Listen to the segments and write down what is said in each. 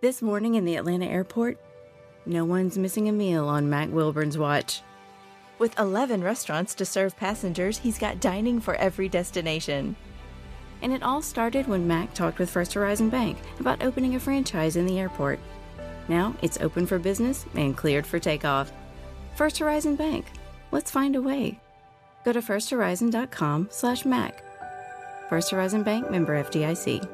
This morning in the Atlanta airport, no one's missing a meal on Mac Wilburn's watch. With 11 restaurants to serve passengers, he's got dining for every destination. And it all started when Mac talked with First Horizon Bank about opening a franchise in the airport. Now it's open for business and cleared for takeoff. First Horizon Bank. Let's find a way. Go to firsthorizon.com/Mac. First Horizon Bank, member FDIC.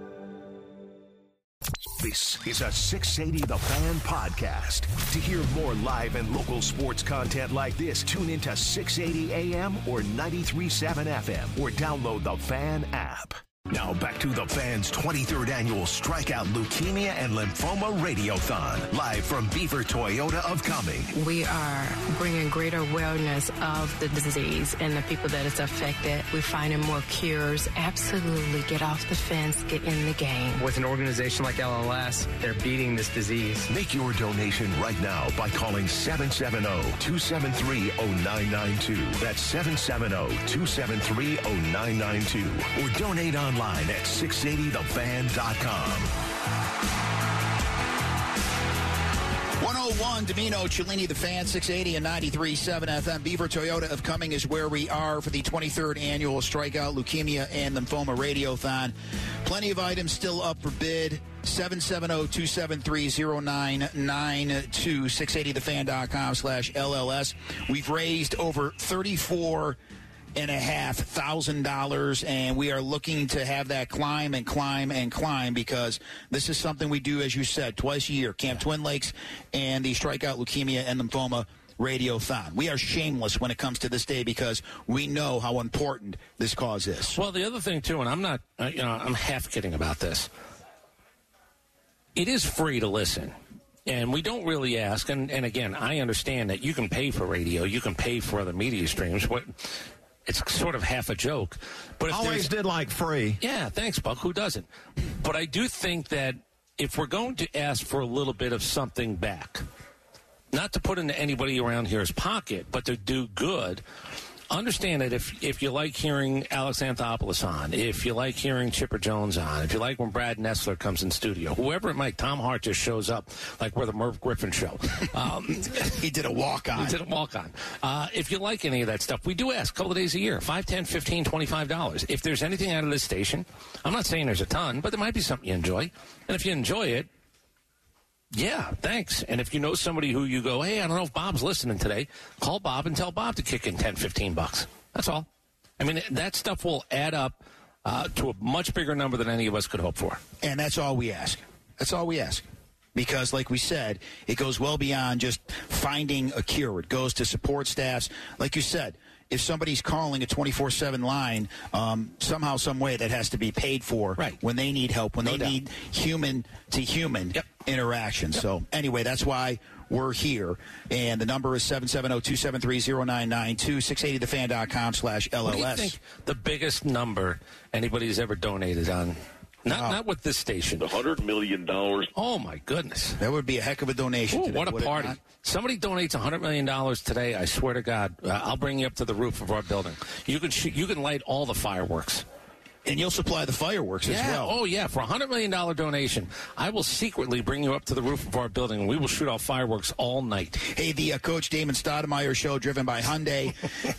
This is a 680 The Fan podcast. To hear more live and local sports content like this, tune into 680 AM or 93.7 FM or download the Fan app. Now back to the Fan's 23rd annual Strikeout Leukemia and Lymphoma Radiothon, live from Beaver Toyota of Cumming. We are bringing greater awareness of the disease and the people that it's affected. We're finding more cures. Absolutely, get off the fence, get in the game. With an organization like LLS, they're beating this disease. Make your donation right now by calling 770-273-0992. That's 770-273-0992. Or donate online at 680thefan.com. 101 Domino, Cellini, the Fan, 680 and 93.7 FM. Beaver Toyota of Cumming is where we are for the 23rd annual Strikeout Leukemia and Lymphoma Radiothon. Plenty of items still up for bid. 770-273-0992, 680thefan.com/LLS. We've raised over $34,500, and we are looking to have that climb and climb and climb, because this is something we do, as you said, twice a year. Camp Twin Lakes and the Strikeout Leukemia and Lymphoma Radiothon. We are shameless when it comes to this day because we know how important this cause is. Well, the other thing, too, and I'm not, I'm half kidding about this. It is free to listen. And we don't really ask, and again, I understand that you can pay for radio, you can pay for other media streams. It's sort of half a joke. But if always did like free. Yeah, thanks, Buck. Who doesn't? But I do think that if we're going to ask for a little bit of something back, not to put into anybody around here's pocket, but to do good, understand that if you like hearing Alex Anthopoulos on, if you like hearing Chipper Jones on, if you like when Brad Nessler comes in studio, whoever it might, Tom Hart just shows up like we're the Merv Griffin show. He did a walk-on. If you like any of that stuff, we do ask a couple of days a year, $5, $10, $15, $25. If there's anything out of this station, I'm not saying there's a ton, but there might be something you enjoy. And if you enjoy it, yeah, thanks. And if you know somebody who you go, hey, I don't know if Bob's listening today, call Bob and tell Bob to kick in $10, $15. That's all. I mean, that stuff will add up to a much bigger number than any of us could hope for. And that's all we ask. That's all we ask. Because, like we said, it goes well beyond just finding a cure. It goes to support staffs. Like you said, if somebody's calling a 24/7 line, somehow, some way that has to be paid for when they need help, when they need human-to-human interaction. Yep. So, anyway, that's why we're here. And the number is 770-273-0992, 680thefan.com/LLS. What do you think the biggest number anybody's ever donated on? Not with this station. $100 million. Oh, my goodness. That would be a heck of a donation today. What a party. Somebody donates $100 million today, I swear to God, I'll bring you up to the roof of our building. You can light all the fireworks. And you'll supply the fireworks as well. Oh, yeah. For a $100 million donation, I will secretly bring you up to the roof of our building, and we will shoot off fireworks all night. Hey, the Coach Damon Stoudemire Show, driven by Hyundai,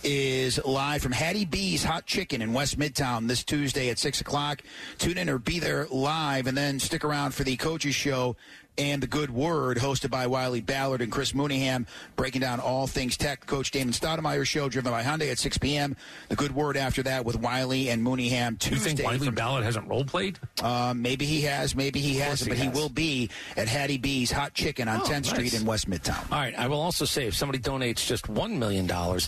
is live from Hattie B's Hot Chicken in West Midtown this Tuesday at 6 o'clock. Tune in or be there live, and then stick around for the Coaches Show and The Good Word, hosted by Wiley Ballard and Chris Mooneyham, breaking down all things tech. Coach Damon Stoudemire Show, driven by Hyundai at 6 p.m. The Good Word after that with Wiley and Mooneyham Tuesday. You think Wiley Ballard hasn't role-played? Maybe he has, maybe he hasn't, but he will be at Hattie B's Hot Chicken on 10th Street in West Midtown. All right, I will also say, if somebody donates just $1 million,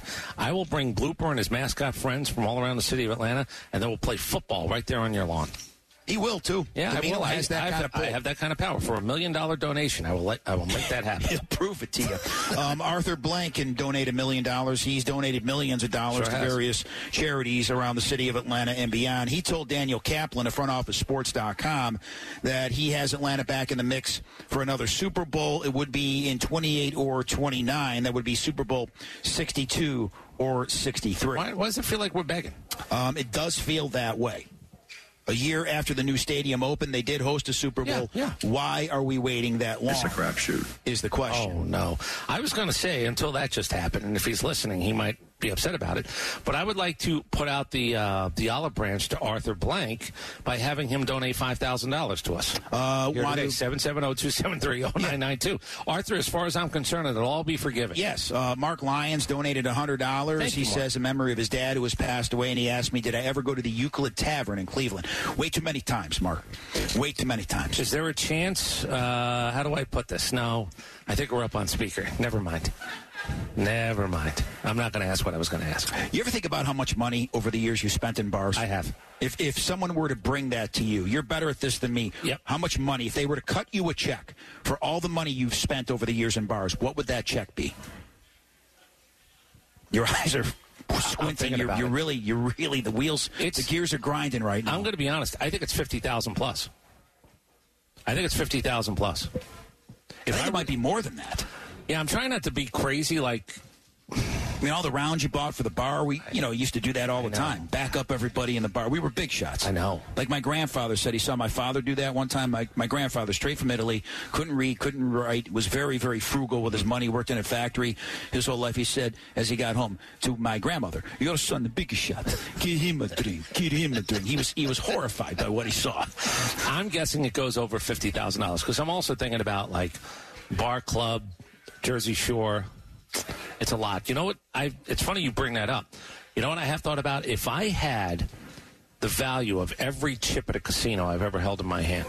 I will bring Blooper and his mascot friends from all around the city of Atlanta, and then we'll play football right there on your lawn. He will, too. Yeah, I will. I have that kind of power. For $1 million donation, I will make that happen. He'll prove it to you. Arthur Blank can donate $1 million. He's donated millions of dollars to various charities around the city of Atlanta and beyond. He told Daniel Kaplan of FrontOfficeSports.com that he has Atlanta back in the mix for another Super Bowl. It would be in 28 or 29. That would be Super Bowl 62 or 63. Why does it feel like we're begging? It does feel that way. A year after the new stadium opened, they did host a Super Bowl. Yeah. Why are we waiting that long? It's a crapshoot. Is the question. Oh, no. I was going to say, until that just happened, and if he's listening, he might be upset about it, but I would like to put out the olive branch to Arthur Blank by having him donate $5,000 to us. Here today, 770-273-0992. Arthur, as far as I'm concerned, it'll all be forgiven. Yes. Mark Lyons donated $100. He says in memory of his dad who has passed away, and he asked me, did I ever go to the Euclid Tavern in Cleveland? Way too many times, Mark. Way too many times. Is there a chance? How do I put this? No, I think we're up on speaker. Never mind. I'm not going to ask what I was going to ask. You ever think about how much money over the years you spent in bars? I have. If someone were to bring that to you, you're better at this than me. Yep. How much money, if they were to cut you a check for all the money you've spent over the years in bars, what would that check be? Your eyes are squinting. You're really the wheels, the gears are grinding right now. I'm going to be honest. I think it's 50,000 plus. I think it's 50,000 plus. I think it might be more than that. Yeah, I'm trying not to be crazy like... I mean, all the rounds you bought for the bar, we used to do that all the time. Back up everybody in the bar. We were big shots. I know. Like my grandfather said, he saw my father do that one time. My grandfather, straight from Italy, couldn't read, couldn't write, was very, very frugal with his money, worked in a factory his whole life. He said, as he got home, to my grandmother, your son, the biggest shot. Give him a drink. Give him a drink. He was horrified by what he saw. I'm guessing it goes over $50,000 because I'm also thinking about, like, Bar Club, Jersey Shore. It's a lot. You know what? It's funny you bring that up. You know what I have thought about? If I had the value of every chip at a casino I've ever held in my hand,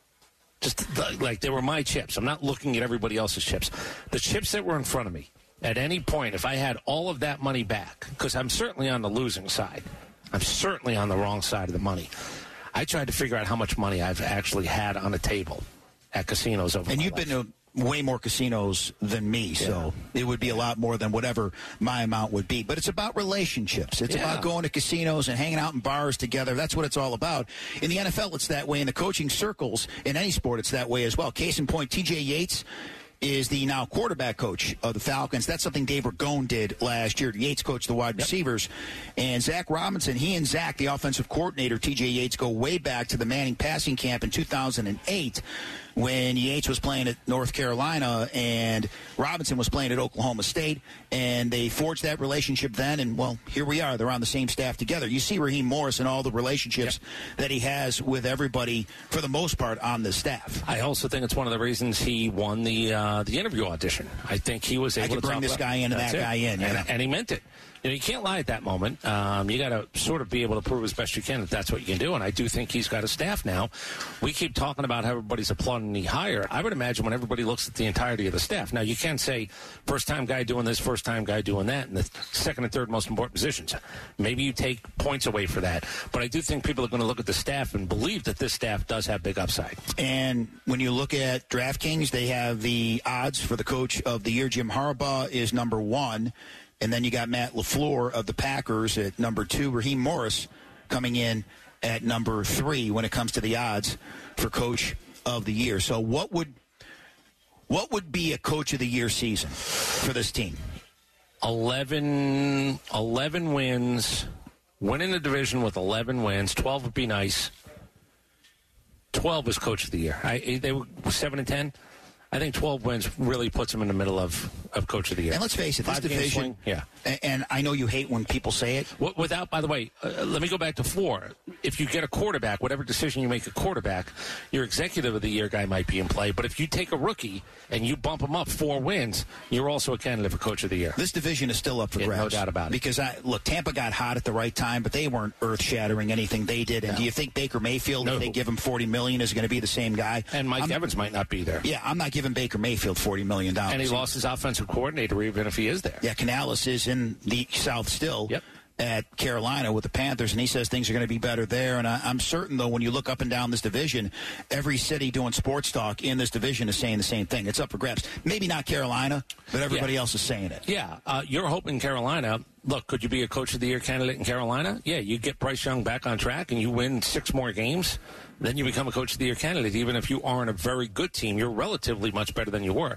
just like they were my chips. I'm not looking at everybody else's chips. The chips that were in front of me, at any point, if I had all of that money back, because I'm certainly on the losing side. I'm certainly on the wrong side of the money. I tried to figure out how much money I've actually had on a table at casinos over my life. And you've been to way more casinos than me, so it would be a lot more than whatever my amount would be. But it's about relationships. It's about going to casinos and hanging out in bars together. That's what it's all about. In the NFL, it's that way. In the coaching circles, in any sport, it's that way as well. Case in point, T.J. Yates is the now quarterback coach of the Falcons. That's something Dave Ragone did last year. Yates coached the wide receivers. And Zach Robinson, he and Zach, the offensive coordinator, T.J. Yates, go way back to the Manning passing camp in 2008 when Yates was playing at North Carolina and Robinson was playing at Oklahoma State. And they forged that relationship then. And, well, here we are. They're on the same staff together. You see Raheem Morris and all the relationships that he has with everybody, for the most part, on the staff. I also think it's one of the reasons he won the interview audition. I think he was able to bring this guy in and that guy in. Yeah. And he meant it. You can't lie at that moment. You got to sort of be able to prove as best you can that that's what you can do. And I do think he's got a staff now. We keep talking about how everybody's applauding the hire. I would imagine when everybody looks at the entirety of the staff. Now, you can't say first-time guy doing this, first-time guy doing that, in the second and third most important positions. Maybe you take points away for that. But I do think people are going to look at the staff and believe that this staff does have big upside. And when you look at DraftKings, they have the odds for the coach of the year. Jim Harbaugh is number 1. And then you got Matt LaFleur of the Packers at number 2. Raheem Morris coming in at number 3 when it comes to the odds for Coach of the Year. So what would be a Coach of the Year season for this team? 11 wins, winning the division with 11 wins. 12 would be nice. 12 is Coach of the Year. They were 7-10. I think 12 wins really puts them in the middle of Coach of the Year. And let's face it, this division, and I know you hate when people say it. Without, by the way, let me go back to 4. If you get a quarterback, whatever decision you make a quarterback, your executive of the year guy might be in play. But if you take a rookie and you bump him up 4 wins, you're also a candidate for Coach of the Year. This division is still up for grabs. No doubt about it. Because, Tampa got hot at the right time, but they weren't earth-shattering anything they did. And do you think Baker Mayfield, if they give him $40 million, is going to be the same guy? And Mike Evans might not be there. Yeah, I'm not giving Baker Mayfield $40 million. And he lost his offensive coordinator even if he is there. Yeah, Canales is in the South still at Carolina with the Panthers, and he says things are going to be better there. And I'm certain, though, when you look up and down this division, every city doing sports talk in this division is saying the same thing. It's up for grabs. Maybe not Carolina, but everybody else is saying it. Yeah, you're hoping Carolina. Look, could you be a Coach of the Year candidate in Carolina? Yeah, you get Bryce Young back on track and you win 6 more games. Then you become a Coach of the Year candidate. Even if you aren't a very good team, you're relatively much better than you were.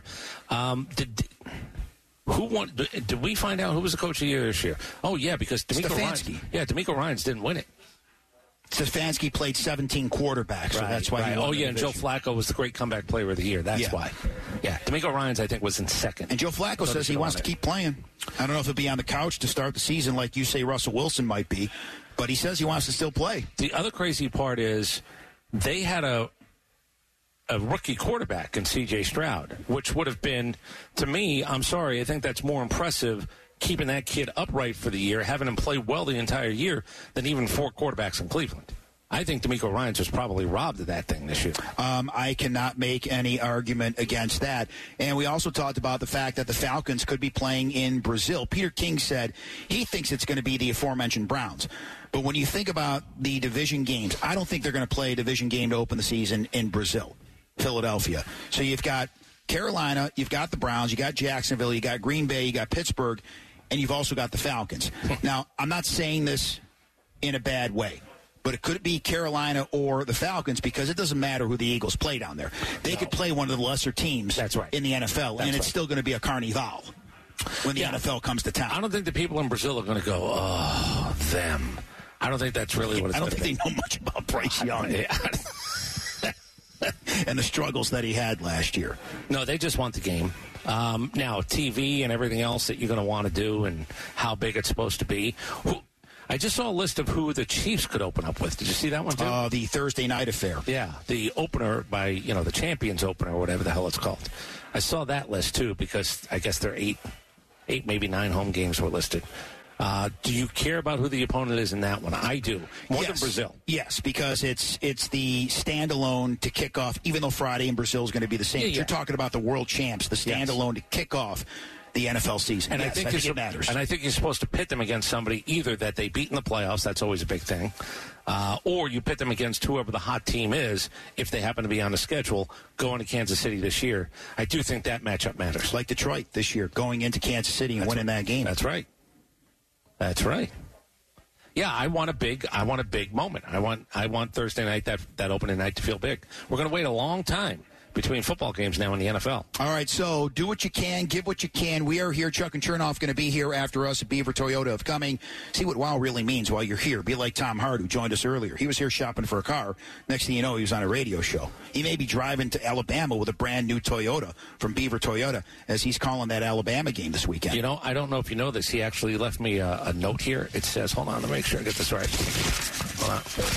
Who won? Did we find out who was the Coach of the Year this year? Oh, yeah, because D'Amico Ryans didn't win it. Stefanski played 17 quarterbacks, so that's why he won the and Joe division. Flacco was the great comeback player of the year. That's why. Yeah, D'Amico Ryans, I think, was in second. And Joe Flacco says he wants to keep playing. I don't know if he'll be on the couch to start the season like you say Russell Wilson might be, but he says he wants to still play. The other crazy part is they had a rookie quarterback in C.J. Stroud, which would have been, to me, I'm sorry, I think that's more impressive keeping that kid upright for the year, having him play well the entire year, than even 4 quarterbacks in Cleveland. I think D'Amico Ryans was probably robbed of that thing this year. I cannot make any argument against that. And we also talked about the fact that the Falcons could be playing in Brazil. Peter King said he thinks it's going to be the aforementioned Browns. But when you think about the division games, I don't think they're going to play a division game to open the season in Brazil, Philadelphia. So you've got Carolina, you've got the Browns, you got Jacksonville, you got Green Bay, you got Pittsburgh, and you've also got the Falcons. Now, I'm not saying this in a bad way, but it could be Carolina or the Falcons because it doesn't matter who the Eagles play down there. They could play one of the lesser teams in the NFL, and it's still going to be a carnival when the NFL comes to town. I don't think the people in Brazil are going to go, oh, them. I don't think that's really what it's going to be. I don't think they know much about Bryce Young and the struggles that he had last year. No, they just want the game. Now, TV and everything else that you're going to want to do and how big it's supposed to be. I just saw a list of who the Chiefs could open up with. Did you see that one, too? The Thursday night affair. Yeah, the opener by, the Champions opener or whatever the hell it's called. I saw that list, too, because I guess there are 8, maybe 9 home games were listed. Do you care about who the opponent is in that one? I do. More than Brazil. Yes, because it's the standalone to kick off, even though Friday in Brazil is going to be the same. You're talking about the world champs, the standalone to kick off the NFL season. And I think it matters. And I think you're supposed to pit them against somebody either that they beat in the playoffs, that's always a big thing, or you pit them against whoever the hot team is if they happen to be on the schedule going to Kansas City this year. I do think that matchup matters. Like Detroit this year, going into Kansas City and winning that game. That's right. That's right. Yeah, I want a big moment. I want Thursday night, that opening night, to feel big. We're going to wait a long time between football games now in the NFL. All right, so do what you can, give what you can. We are here. Chuck and Chernoff going to be here after us at Beaver Toyota of Coming. See what wow really means while you're here. Be like Tom Hart, who joined us earlier. He was here shopping for a car. Next thing you know, he was on a radio show. He may be driving to Alabama with a brand new Toyota from Beaver Toyota as he's calling that Alabama game this weekend. I don't know if you know this. He actually left me a note here. It says, hold on to make sure I get this right. Hold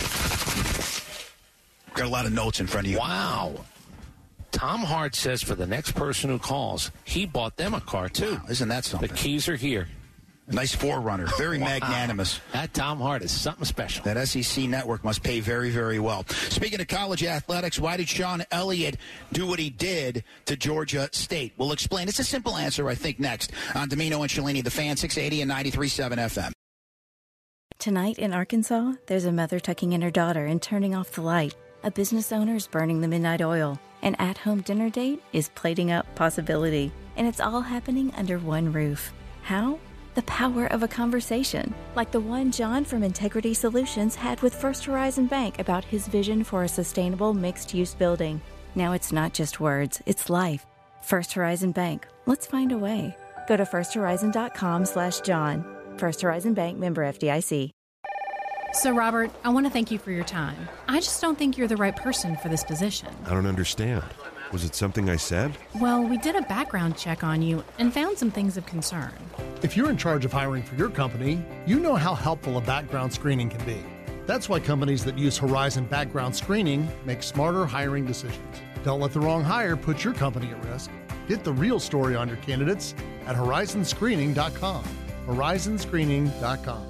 on. Got a lot of notes in front of you. Wow. Tom Hart says for the next person who calls, he bought them a car, too. Wow, isn't that something? The keys are here. Nice forerunner. Very magnanimous. That Tom Hart is something special. That SEC network must pay very, very well. Speaking of college athletics, why did Sean Elliott do what he did to Georgia State? We'll explain. It's a simple answer, I think, next on Domino and Cellini, the Fan, 680 and 93.7 FM. Tonight in Arkansas, there's a mother tucking in her daughter and turning off the light. A business owner is burning the midnight oil. An at-home dinner date is plating up possibility. And it's all happening under one roof. How? The power of a conversation, like the one John from Integrity Solutions had with First Horizon Bank about his vision for a sustainable mixed-use building. Now it's not just words, it's life. First Horizon Bank. Let's find a way. Go to firsthorizon.com/John. First Horizon Bank, member FDIC. So, Robert, I want to thank you for your time. I just don't think you're the right person for this position. I don't understand. Was it something I said? Well, we did a background check on you and found some things of concern. If you're in charge of hiring for your company, you know how helpful a background screening can be. That's why companies that use Horizon Background Screening make smarter hiring decisions. Don't let the wrong hire put your company at risk. Get the real story on your candidates at horizonscreening.com. horizonscreening.com.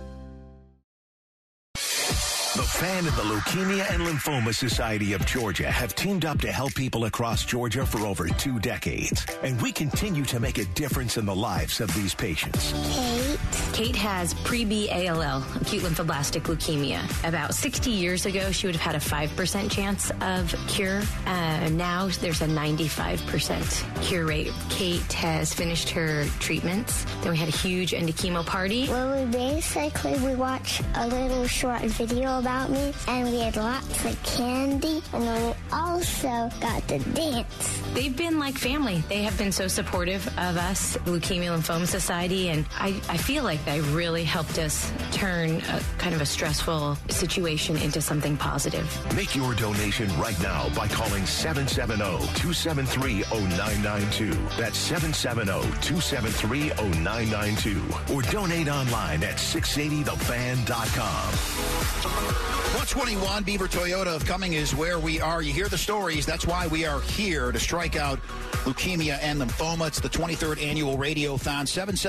The Fan and the Leukemia and Lymphoma Society of Georgia have teamed up to help people across Georgia for over 2 decades. And we continue to make a difference in the lives of these patients. Kate has pre-B-ALL, acute lymphoblastic leukemia. About 60 years ago, she would have had a 5% chance of cure. Now there's a 95% cure rate. Kate has finished her treatments. Then we had a huge end-of-chemo party. Well, we watched a little short video about me, and we had lots of candy, and then we also got to dance. They've been like family. They have been so supportive of us, Leukemia Lymphoma Society, and I feel like They really helped us turn kind of a stressful situation into something positive. Make your donation right now by calling 770-273-0992. That's 770-273-0992. Or donate online at 680thefan.com. 121 Beaver Toyota of Cumming is where we are. You hear the stories. That's why we are here, to strike out leukemia and lymphoma. It's the 23rd annual Radiothon.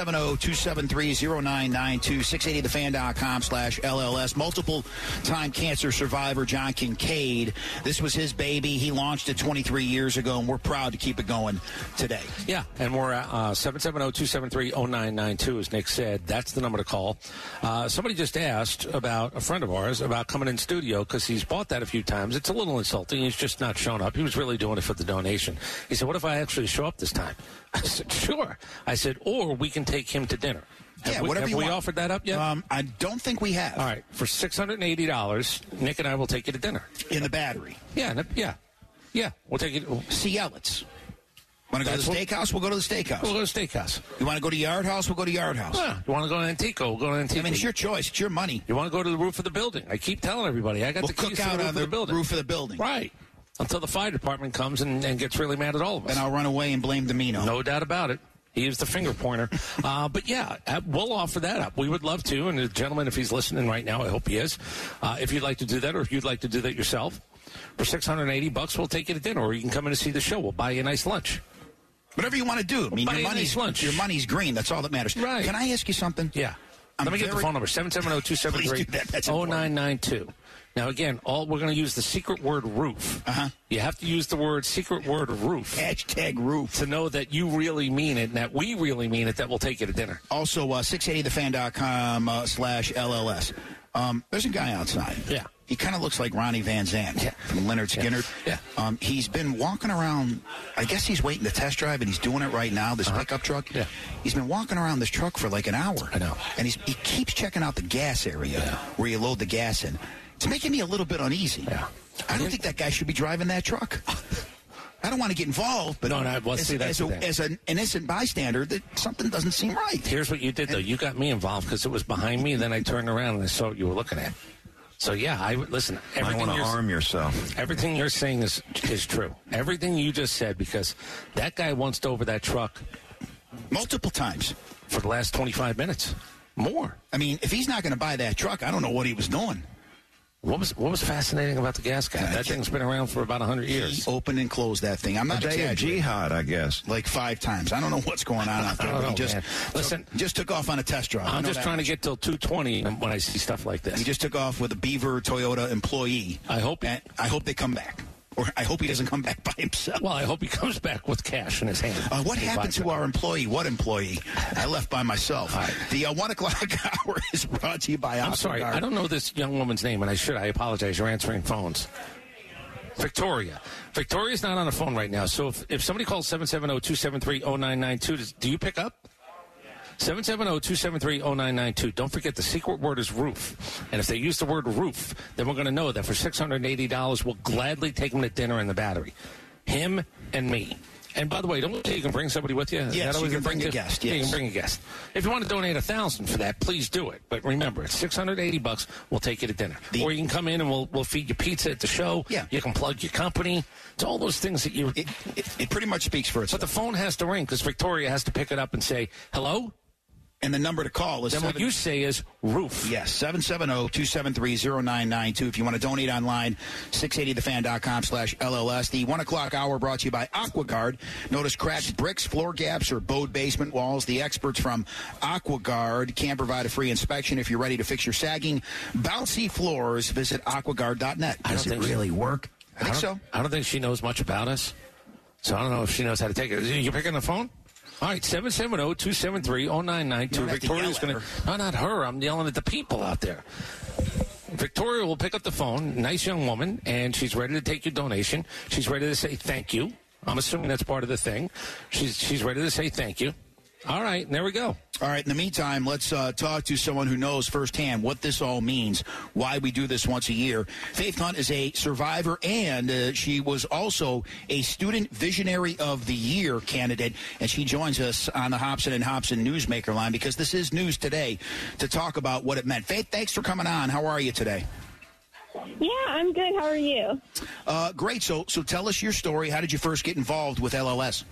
770-273-0992. 680thefan.com/LLS. Multiple-time cancer survivor John Kincaid. This was his baby. He launched it 23 years ago, and we're proud to keep it going today. Yeah, and we're at 770-273-0992, as Nick said. That's the number to call. Somebody just asked about a friend of ours about coming in studio because he's bought that a few times. It's a little insulting. He's just not shown up. He was really doing it for the donation. He said, what if I actually show up this time? I said, sure. I said, or we can take him to dinner. Whatever you want. Have we offered that up yet? I don't think we have. All right. For $680, Nick and I will take you to dinner. In the Battery. Yeah. We'll take you to See Ellet's. Want to go to the steakhouse? We'll go to the steakhouse. We'll go to the steakhouse. You want to go to Yard House? We'll go to Yard House. Yeah. You want to go to Antico? We'll go to Antico. I mean, it's your choice. It's your money. You want to go to the roof of the building? I keep telling everybody. I got the keys to the roof of the building. Roof of the building. Right. Until the fire department comes and gets really mad at all of us. Then I'll run away and blame Domino. No doubt about it. He is the finger pointer. But, yeah, we'll offer that up. We would love to. And the gentleman, if he's listening right now, I hope he is. If you'd like to do that, or if you'd like to do that yourself, for $680, we'll take you to dinner. Or you can come in and see the show. We'll buy you a nice lunch. Whatever you want to do. I mean, your money's green. That's all that matters. Right. Can I ask you something? Yeah. Let me get the phone number, 770-273-0992. Now, again, we're going to use the secret word roof. You have to use the secret word roof. Hashtag roof. To know that you really mean it and that we really mean it, that we'll take you to dinner. Also, 680thefan.com/LLS. There's a guy outside. Yeah. He kind of looks like Ronnie Van Zant from Leonard Skinner. Yeah. He's been walking around. I guess he's waiting to test drive, and he's doing it right now, this pickup truck. Yeah. He's been walking around this truck for like an hour. I know. And he keeps checking out the gas area where you load the gas in. It's making me a little bit uneasy. Yeah. I don't think that guy should be driving that truck. I don't want to get involved, but as an innocent bystander, that something doesn't seem right. Here's what you did, though. You got me involved because it was behind me, and then I turned around and I saw what you were looking at. So, yeah, listen. You want to arm yourself. Everything you're saying is true. Everything you just said, because that guy once over that truck multiple times for the last 25 minutes. More. I mean, if he's not going to buy that truck, I don't know what he was doing. What was fascinating about the gas guy? That thing's been around for about 100 years. He opened and closed that thing. I'm not exaggerating. Jihad, I guess. Like 5 times. I don't know what's going on out there. I don't know, Listen, just took off on a test drive. I'm just trying to get till 2:20 when I see stuff like this. He just took off with a Beaver Toyota employee. I hope they come back. Or I hope he doesn't come back by himself. Well, I hope he comes back with cash in his hand. What happened to our employee? What employee? I left by myself. Right. The 1 o'clock hour is brought to you by I'm sorry. I don't know this young woman's name, and I should. I apologize. You're answering phones. Victoria. Victoria's not on the phone right now. So if somebody calls 770-273-0992, do you pick up? 770-273-0992. Don't forget, the secret word is roof. And if they use the word roof, then we're going to know that for $680, we'll gladly take them to dinner in the Battery. Him and me. And by the way, don't you can bring somebody with you? Yes, you can bring a guest. Yes. Yeah, you can bring a guest. If you want to donate $1,000 for that, please do it. But remember, it's $680. We'll take you to dinner. Or you can come in and we'll feed you pizza at the show. Yeah. You can plug your company. It's all those things that you... It pretty much speaks for itself. But the phone has to ring because Victoria has to pick it up and say, hello? And the number to call is... Then what you say is roof. Yes, 770-273-0992. If you want to donate online, 680thefan.com/LLS. The 1 o'clock hour brought to you by AquaGuard. Notice cracked bricks, floor gaps, or bowed basement walls. The experts from AquaGuard can provide a free inspection. If you're ready to fix your sagging, bouncy floors, visit aquaguard.net. Does it really work? I think so. I don't think she knows much about us, so I don't know if she knows how to take it. You picking the phone? All right, 770-273-0992. Victoria's going to... No, not her. I'm yelling at the people out there. Victoria will pick up the phone. Nice young woman, and she's ready to take your donation. She's ready to say thank you. I'm assuming that's part of the thing. She's ready to say thank you. All right, and there we go. All right, in the meantime, let's talk to someone who knows firsthand what this all means, why we do this once a year. Faith Hunt is a survivor, and she was also a Student Visionary of the Year candidate, and she joins us on the Hobson and Hobson Newsmaker line because this is news today to talk about what it meant. Faith, thanks for coming on. How are you today? Yeah, I'm good. How are you? Great. So tell us your story. How did you first get involved with LLS?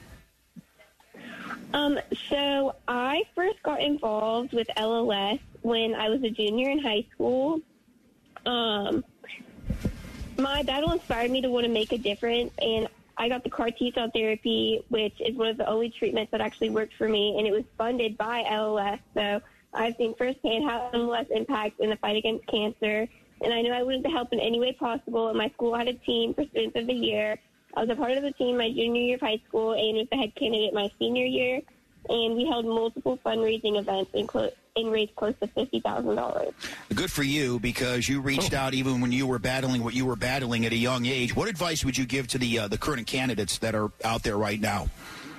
So I first got involved with LLS when I was a junior in high school. My battle inspired me to want to make a difference, and I got the CAR T-cell therapy, which is one of the only treatments that actually worked for me, and it was funded by LLS. So I've seen firsthand how LLS impacts in the fight against cancer, and I knew I wanted to help in any way possible. And my school had a team for Students of the Year. I was a part of the team my junior year of high school and was the head candidate my senior year. And we held multiple fundraising events and raised close to $50,000. Good for you, because you reached out even when you were battling what you were battling at a young age. What advice would you give to the current candidates that are out there right now?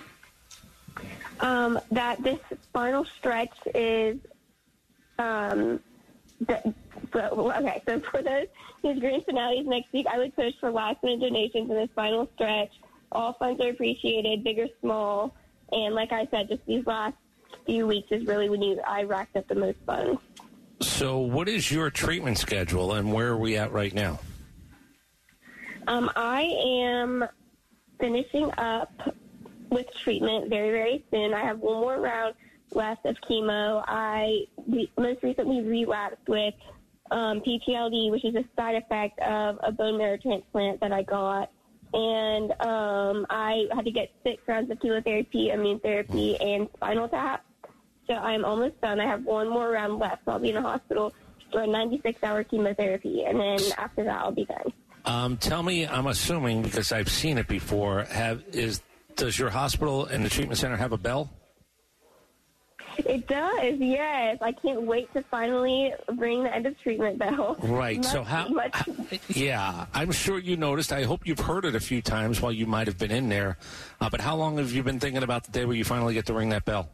That this final stretch is okay, so for those grand finales next week, I would push for last-minute donations in this final stretch. All funds are appreciated, big or small. And like I said, just these last few weeks is really when I racked up the most funds. So what is your treatment schedule, and where are we at right now? I am finishing up with treatment very, very soon. I have one more round left of chemo. I most recently relapsed with PTLD, which is a side effect of a bone marrow transplant that I got. And I had to get 6 rounds of chemotherapy, immune therapy, and spinal tap. So I'm almost done. I have one more round left, so I'll be in the hospital for a 96-hour chemotherapy, and then after that I'll be done. Tell me, I'm assuming, because I've seen it before, does your hospital and the treatment center have a bell? It does, yes. I can't wait to finally ring the end of treatment bell. Right. So yeah, I'm sure you noticed. I hope you've heard it a few times while you might have been in there. But how long have you been thinking about the day where you finally get to ring that bell?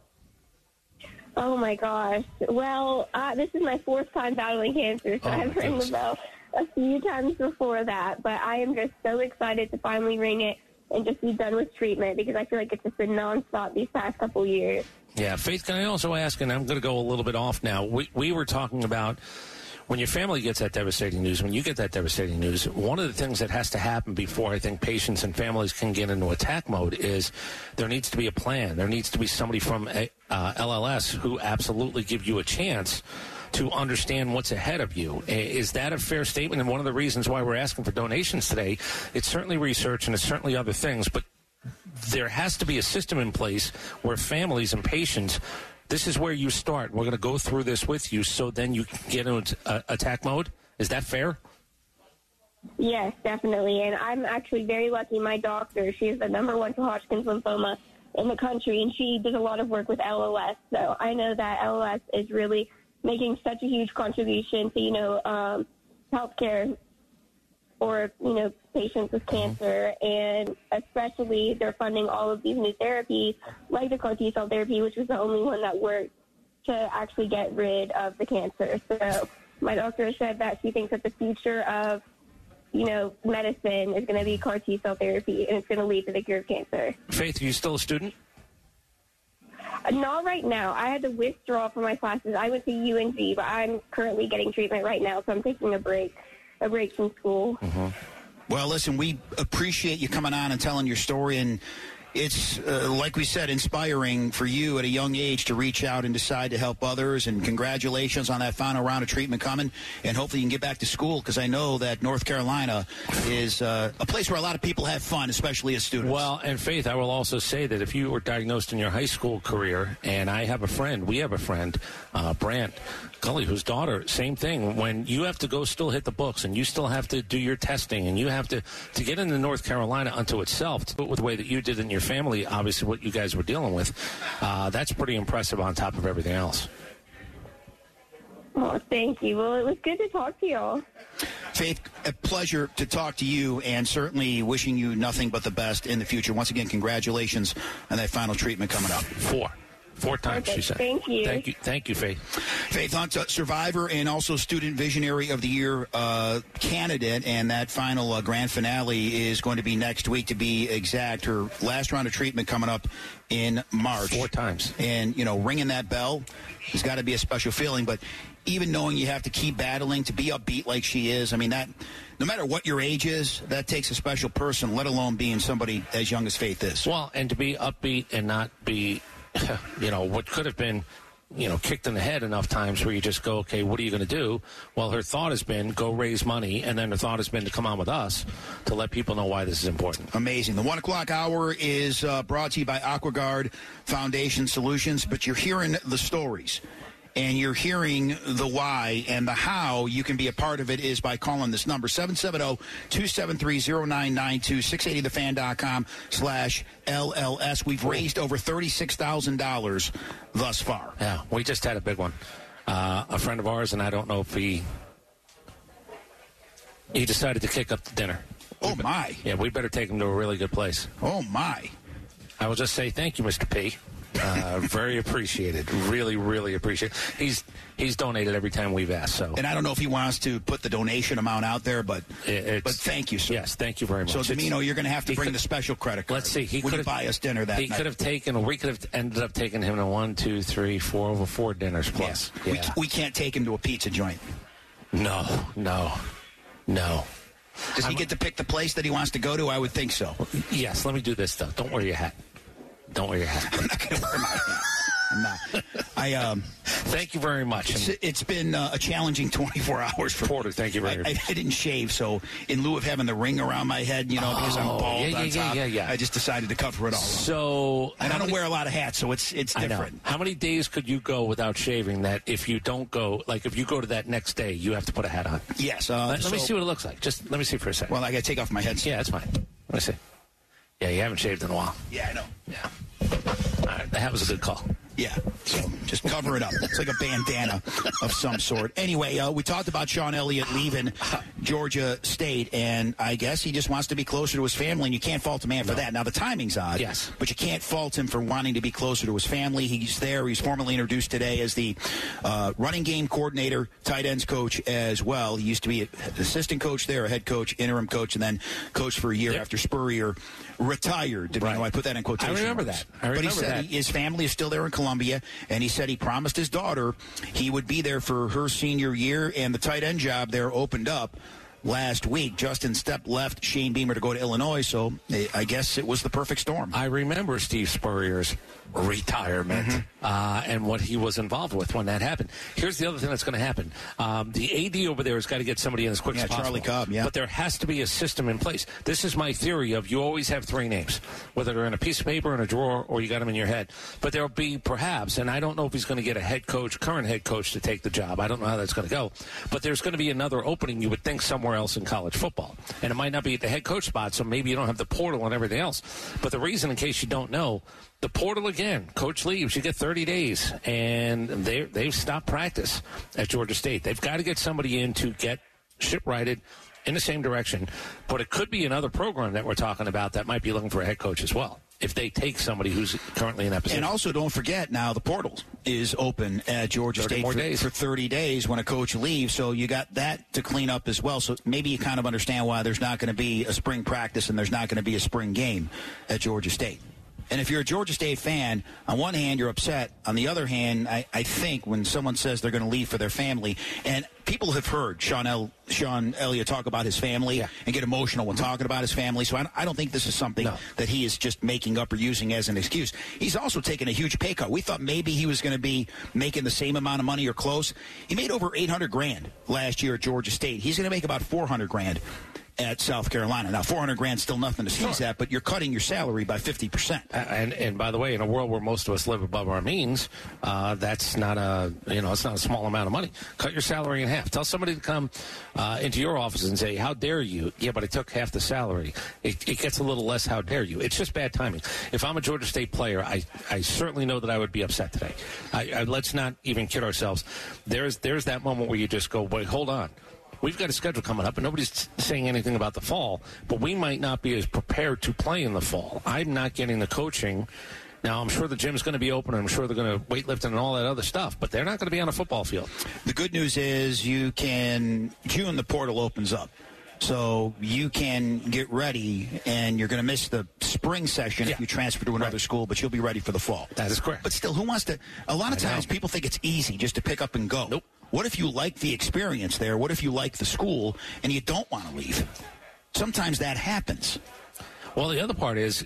Oh, my gosh. Well, this is my 4th time battling cancer, so I've rang the bell a few times before that. But I am just so excited to finally ring it and just be done with treatment, because I feel like it's just been nonstop these past couple years. Yeah, Faith, can I also ask, and I'm going to go a little bit off now, we were talking about when your family gets that devastating news, when you get that devastating news, one of the things that has to happen before I think patients and families can get into attack mode is there needs to be a plan. There needs to be somebody from LLS who absolutely give you a chance to understand what's ahead of you. Is that a fair statement? And one of the reasons why we're asking for donations today, it's certainly research and it's certainly other things, but there has to be a system in place where families and patients, this is where you start. We're going to go through this with you so then you can get into attack mode. Is that fair? Yes, definitely. And I'm actually very lucky. My doctor, she is the #1 for Hodgkin's lymphoma in the country, and she does a lot of work with LLS. So I know that LLS is really making such a huge contribution to, healthcare or, patients with cancer. And especially they're funding all of these new therapies, like the CAR T-cell therapy, which was the only one that worked to actually get rid of the cancer. So my doctor said that she thinks that the future of, medicine is going to be CAR T-cell therapy, and it's going to lead to the cure of cancer. Faith, are you still a student? Not right now. I had to withdraw from my classes. I went to UNG, but I'm currently getting treatment right now, so I'm taking a break from school. Mm-hmm. Well, listen, we appreciate you coming on and telling your story, and it's, like we said, inspiring for you at a young age to reach out and decide to help others, and congratulations on that final round of treatment coming, and hopefully you can get back to school, because I know that North Carolina is a place where a lot of people have fun, especially as students. Well, and Faith, I will also say that if you were diagnosed in your high school career, and we have a friend, Brant Gully, whose daughter, same thing, when you have to go still hit the books, and you still have to do your testing, and you have to get into North Carolina unto itself, to do it with the way that you did in your family, obviously what you guys were dealing with, that's pretty impressive on top of everything else. Oh, thank you. Well, it was good to talk to y'all. Faith, a pleasure to talk to you, and certainly wishing you nothing but the best in the future. Once again, congratulations on that final treatment coming up. 4. 4 times, Perfect. she said. Thank you. Thank you, Faith. Faith Hunt, survivor and also Student Visionary of the Year candidate, and that final grand finale is going to be next week, to be exact. Her last round of treatment coming up in March. 4 times. And, ringing that bell has got to be a special feeling, but even knowing you have to keep battling to be upbeat like she is, I mean, that no matter what your age is, that takes a special person, let alone being somebody as young as Faith is. Well, and to be upbeat and not be, what could have been, kicked in the head enough times where you just go, okay, what are you going to do? Well, her thought has been go raise money, and then her thought has been to come on with us to let people know why this is important. Amazing. The 1 o'clock hour is brought to you by AquaGuard Foundation Solutions, but you're hearing the stories. And you're hearing the why, and the how you can be a part of it is by calling this number, 770-273-0992, 680thefan.com/LLS. We've raised over $36,000 thus far. Yeah, we just had a big one. A friend of ours, and I don't know if he decided to kick up the dinner. Oh, my. Yeah, we better take him to a really good place. Oh, my. I will just say thank you, Mr. P. Very appreciated. Really, really appreciated. He's donated every time we've asked. So, and I don't know if he wants to put the donation amount out there, but thank you, sir. Yes, thank you very much. So, Domino, you're going to have to bring the special credit card. Let's see. He could buy us dinner that night. He could have taken, or we could have ended up taking him to 1, 2, 3, 4, over 4 dinners plus. Yeah. We can't take him to a pizza joint. No. Does he get to pick the place that he wants to go to? I would think so. Yes. Let me do this though. Don't wear your hat. Don't wear your hat. I'm not going to wear my hat. I'm not. Thank you very much. It's been a challenging 24 hours for Porter. Thank you very much. I didn't shave, so in lieu of having the ring around my head, because I'm bald on top, I just decided to cover it all up. So, and I don't wear a lot of hats, so it's different. I know. How many days could you go without shaving that if you don't go, like if you go to that next day, you have to put a hat on? Yes. Let me see what it looks like. Just let me see for a second. Well, I got to take off my headset. Yeah, that's fine. Let me see. Yeah, you haven't shaved in a while. Yeah, I know. Yeah. All right, that was a good call. Yeah, so just cover it up. It's like a bandana of some sort. Anyway, we talked about Sean Elliott leaving Georgia State, and I guess he just wants to be closer to his family, and you can't fault a man for that. Now, the timing's odd, yes, but you can't fault him for wanting to be closer to his family. He's there. He's formally introduced today as the running game coordinator, tight ends coach as well. He used to be an assistant coach there, a head coach, interim coach, and then coach for a year after Spurrier retired. Right. I put that in quotation. I remember that. But he said his family is still there in Columbia, and he said he promised his daughter he would be there for her senior year, and the tight end job there opened up last week. Justin Stepp left Shane Beamer to go to Illinois, so I guess it was the perfect storm. I remember Steve Spurrier's retirement and what he was involved with when that happened. Here's the other thing that's going to happen. The AD over there has got to get somebody in as quick as possible. Charlie Cobb, But there has to be a system in place. This is my theory of you always have 3 names, whether they're in a piece of paper, in a drawer, or you got them in your head. But there'll be perhaps, and I don't know if he's going to get a current head coach to take the job. I don't know how that's going to go. But there's going to be another opening, you would think, somewhere else in college football. And it might not be at the head coach spot, so maybe you don't have the portal and everything else. But the reason, in case you don't know, the portal again, coach leaves, you get 30 days, and they've stopped practice at Georgia State. They've got to get somebody in to get ship-righted in the same direction. But it could be another program that we're talking about that might be looking for a head coach as well, if they take somebody who's currently in that position. And also, don't forget, now the portal is open at Georgia State for 30 days when a coach leaves, so you got that to clean up as well. So maybe you kind of understand why there's not going to be a spring practice and there's not going to be a spring game at Georgia State. And if you're a Georgia State fan, on one hand, you're upset. On the other hand, I think when someone says they're going to leave for their family, and people have heard Sean Elliott talk about his family and get emotional when talking about his family, so I don't think this is something that he is just making up or using as an excuse. He's also taken a huge pay cut. We thought maybe he was going to be making the same amount of money or close. He made over $800,000 last year at Georgia State. He's going to make about $400,000 at South Carolina. Now, $400,000 still nothing to sneeze at, but you're cutting your salary by 50%. And by the way, in a world where most of us live above our means, that's not it's not a small amount of money. Cut your salary in half. Tell somebody to come into your office and say, "How dare you?" Yeah, but I took half the salary. It gets a little less. How dare you? It's just bad timing. If I'm a Georgia State player, I certainly know that I would be upset today. Let's not even kid ourselves. There's that moment where you just go, "Wait, hold on." We've got a schedule coming up, and nobody's saying anything about the fall, but we might not be as prepared to play in the fall. I'm not getting the coaching Now, I'm sure the gym's going to be open. I'm sure they're going to weightlifting and all that other stuff, but they're not going to be on a football field. The good news is June the portal opens up. So you can get ready, and you're going to miss the spring session if you transfer to another school, but you'll be ready for the fall. That is correct. But still, who wants to? A lot of times people think it's easy just to pick up and go. Nope. What if you like the experience there? What if you like the school and you don't want to leave? Sometimes that happens. Well, the other part is,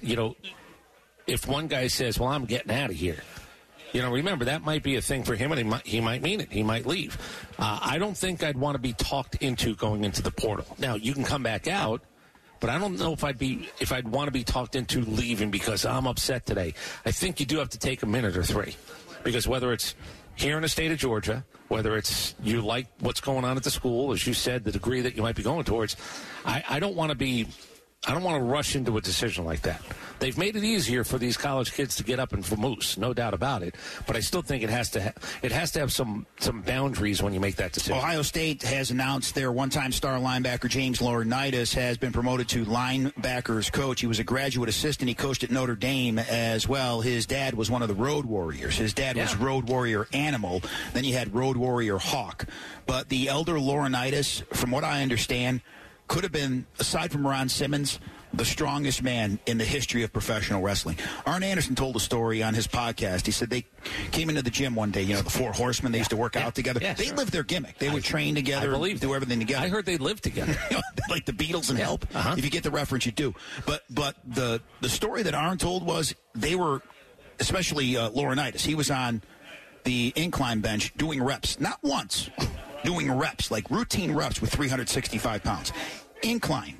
if one guy says, well, I'm getting out of here, remember, that might be a thing for him, and he might mean it. He might leave. I don't think I'd want to be talked into going into the portal. Now, you can come back out, but I don't know if I'd want to be talked into leaving because I'm upset today. I think you do have to take a minute or three, because whether it's here in the state of Georgia, whether it's you like what's going on at the school, as you said, the degree that you might be going towards, I don't want to rush into a decision like that. They've made it easier for these college kids to get up and vamoose, no doubt about it. But I still think it has to have some boundaries when you make that decision. Ohio State has announced their one-time star linebacker James Laurinaitis has been promoted to linebackers coach. He was a graduate assistant. He coached at Notre Dame as well. His dad was one of the Road Warriors. His dad was Road Warrior Animal. Then you had Road Warrior Hawk. But the elder Laurinaitis, from what I understand, could have been, aside from Ron Simmons, the strongest man in the history of professional wrestling. Arn Anderson told a story on his podcast. He said they came into the gym one day, the Four Horsemen, they used to work out together. They lived their gimmick. They would train together, do everything together. I heard they lived together. Like the Beatles and Help. If you get the reference, you do. But the story that Arn told was they were, especially Laurinaitis, he was on the incline bench doing reps, not once, doing reps, like routine reps with 365 pounds. Incline,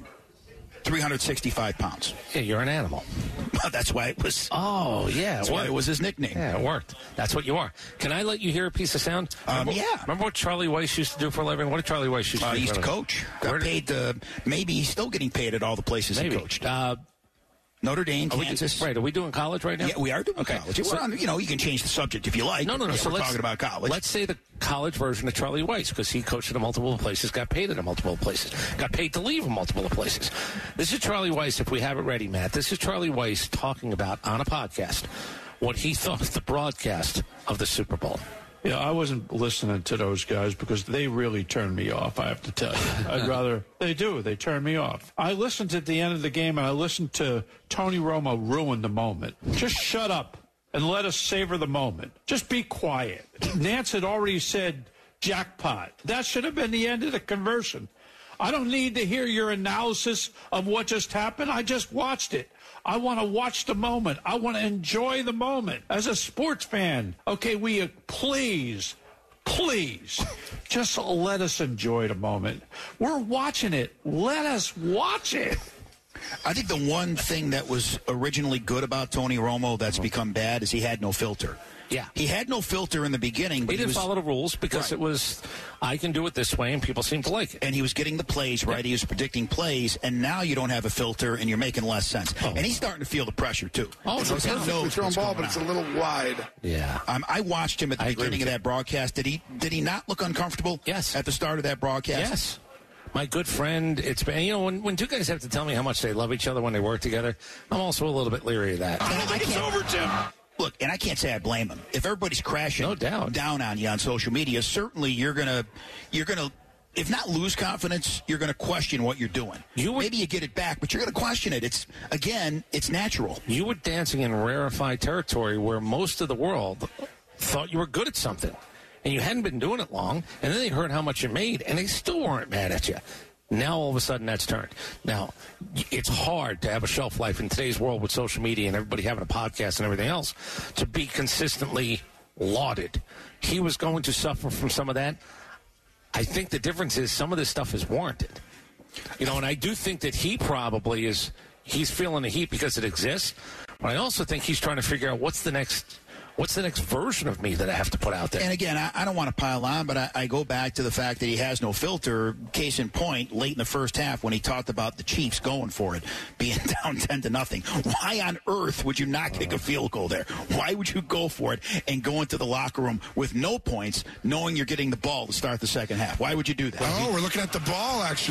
365 pounds. Yeah, you're an animal. That's why it was. Oh, yeah. That's why it was his nickname. Yeah, it worked. That's what you are. Can I let you hear a piece of sound? Remember what Charlie Weiss used to do for a living? What did Charlie Weiss used to do? He used to coach. Got paid. Maybe he's still getting paid at all the places he coached. Notre Dame, Kansas. Are we doing college right now? Yeah, we are doing college. So, we're on, you can change the subject if you like. No. Yeah, so we're talking about college. Let's say the college version of Charlie Weiss, because he coached at multiple places, got paid at multiple places, got paid to leave in multiple places. This is Charlie Weiss, if we have it ready, Matt. This is Charlie Weiss talking about, on a podcast, what he thought of the broadcast of the Super Bowl. Yeah, I wasn't listening to those guys because they really turned me off, I have to tell you. They turn me off. I listened at the end of the game, and I listened to Tony Romo ruin the moment. Just shut up and let us savor the moment. Just be quiet. Nance had already said jackpot. That should have been the end of the conversion. I don't need to hear your analysis of what just happened. I just watched it. I want to watch the moment. I want to enjoy the moment. As a sports fan, okay, please, just let us enjoy the moment. We're watching it. Let us watch it. I think the one thing that was originally good about Tony Romo that's become bad is he had no filter. Yeah. He had no filter in the beginning. But he didn't follow the rules because it was, I can do it this way, and people seem to like it. And he was getting the plays right. He was predicting plays, and now you don't have a filter, and you're making less sense. And he's starting to feel the pressure, too. It's a perfectly thrown ball, but it's a little wide. Yeah. I watched him at the beginning of that broadcast. Did he not look uncomfortable? Yes. At the start of that broadcast? Yes. My good friend, it's been, when two guys have to tell me how much they love each other when they work together, I'm also a little bit leery of that. I don't think it's over, Tim. Look, and I can't say I blame him. If everybody's crashing down on you on social media, certainly you're gonna, if not lose confidence, you're gonna question what you're doing. Maybe you get it back, but you're gonna question it. It's natural. You were dancing in rarefied territory where most of the world thought you were good at something, and you hadn't been doing it long, and then they heard how much you made, and they still weren't mad at you. Now, all of a sudden, that's turned. Now, it's hard to have a shelf life in today's world with social media and everybody having a podcast and everything else to be consistently lauded. He was going to suffer from some of that. I think the difference is some of this stuff is warranted. And I do think that he probably is, he's feeling the heat because it exists. But I also think he's trying to figure out what's the next version of me that I have to put out there? And again, I don't want to pile on, but I go back to the fact that he has no filter. Case in point, late in the first half when he talked about the Chiefs going for it, being down 10-0. Why on earth would you not kick a field goal there? Why would you go for it and go into the locker room with no points, knowing you're getting the ball to start the second half? Why would you do that? Oh, we're looking at the ball, actually.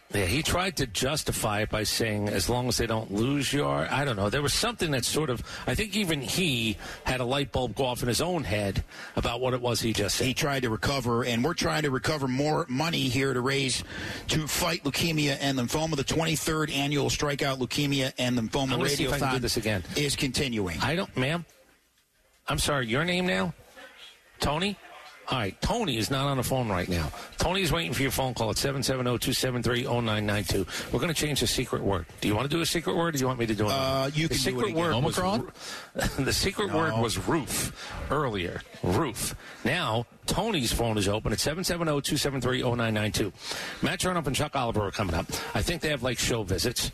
Yeah, he tried to justify it by saying as long as they don't lose your... I don't know. There was something that sort of... I think even he had a light bulb go off in his own head about what it was he just said. He tried to recover, and we're trying to recover more money here to fight leukemia and lymphoma. The 23rd annual Strikeout Leukemia and Lymphoma Radiothon is continuing. Ma'am? I'm sorry, your name now? Tony? All right, Tony is not on the phone right now. Tony is waiting for your phone call at 770-273-0992. We're going to change the secret word. Do you want to do a secret word, or do you want me to do it? You can do it again. Omicron? The secret word was roof earlier. Roof. Now, Tony's phone is open at 770-273-0992. Matt Chernoff and Chuck Oliver are coming up. I think they have, show visits.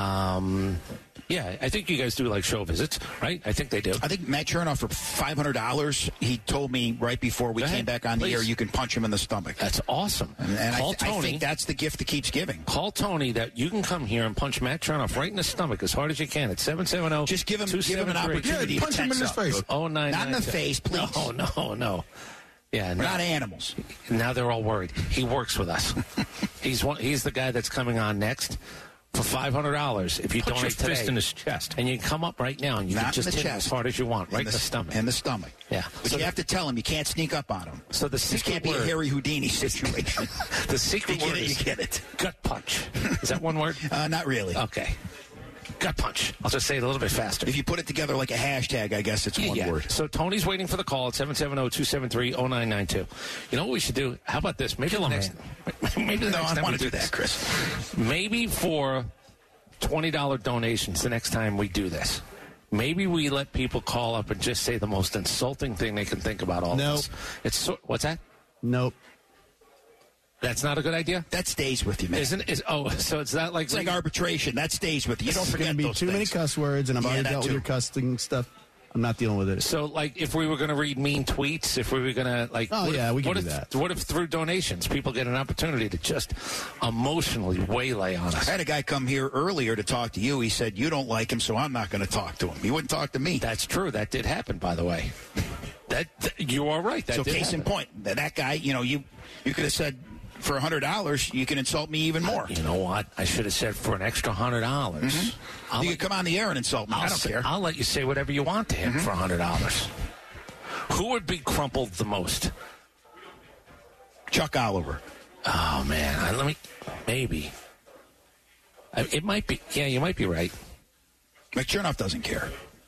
Yeah, I think you guys do show visits, right? I think they do. I think Matt Chernoff, for $500, he told me right before we came back on the air, you can punch him in the stomach. That's awesome. And Call Tony. I think that's the gift that keeps giving. Call Tony that you can come here and punch Matt Chernoff right in the stomach as hard as you can at 770. Just give him an opportunity. Punch him in his face. 0992. Not in the face, please. No. Yeah, we're not animals. Now they're all worried. He works with us. He's the guy that's coming on next. For $500, if you Put donate your today, fist in his chest, and you can come up right now, and you can just hit him as hard as you want, right in the stomach. In the stomach. Yeah, but you have to tell him you can't sneak up on him. So this can't be a Harry Houdini situation. The secret word is you get it. Gut punch. Is that one word? Not really. Okay. Gut punch. I'll just say it a little bit faster. If you put it together like a hashtag, I guess it's one word. So Tony's waiting for the call at 770-273-0992. You know what we should do? How about this? Maybe the next time we do that, Chris. Maybe for $20 donations the next time we do this. Maybe we let people call up and just say the most insulting thing they can think about all this. What's that? Nope. That's not a good idea? That stays with you, man. So it's not like... It's like arbitration. That stays with you. You don't forget those things. It's going to be too many cuss words, and I've already dealt with your cussing stuff. I'm not dealing with it. So, if we were going to read mean tweets, if we were going to, we can do that. What if through donations, people get an opportunity to just emotionally waylay on us? I had a guy come here earlier to talk to you. He said, you don't like him, so I'm not going to talk to him. He wouldn't talk to me. That's true. That did happen, by the way. You are right. That so did case happen. in point, that guy, you could have said, for $100, you can insult me even more. You know what? I should have said for an extra $100. Mm-hmm. You can come on the air and insult me. I don't care. I'll let you say whatever you want to him for $100. Who would be crumpled the most? Chuck Oliver. Oh, man. Maybe. It might be. Yeah, you might be right. McChernoff doesn't care.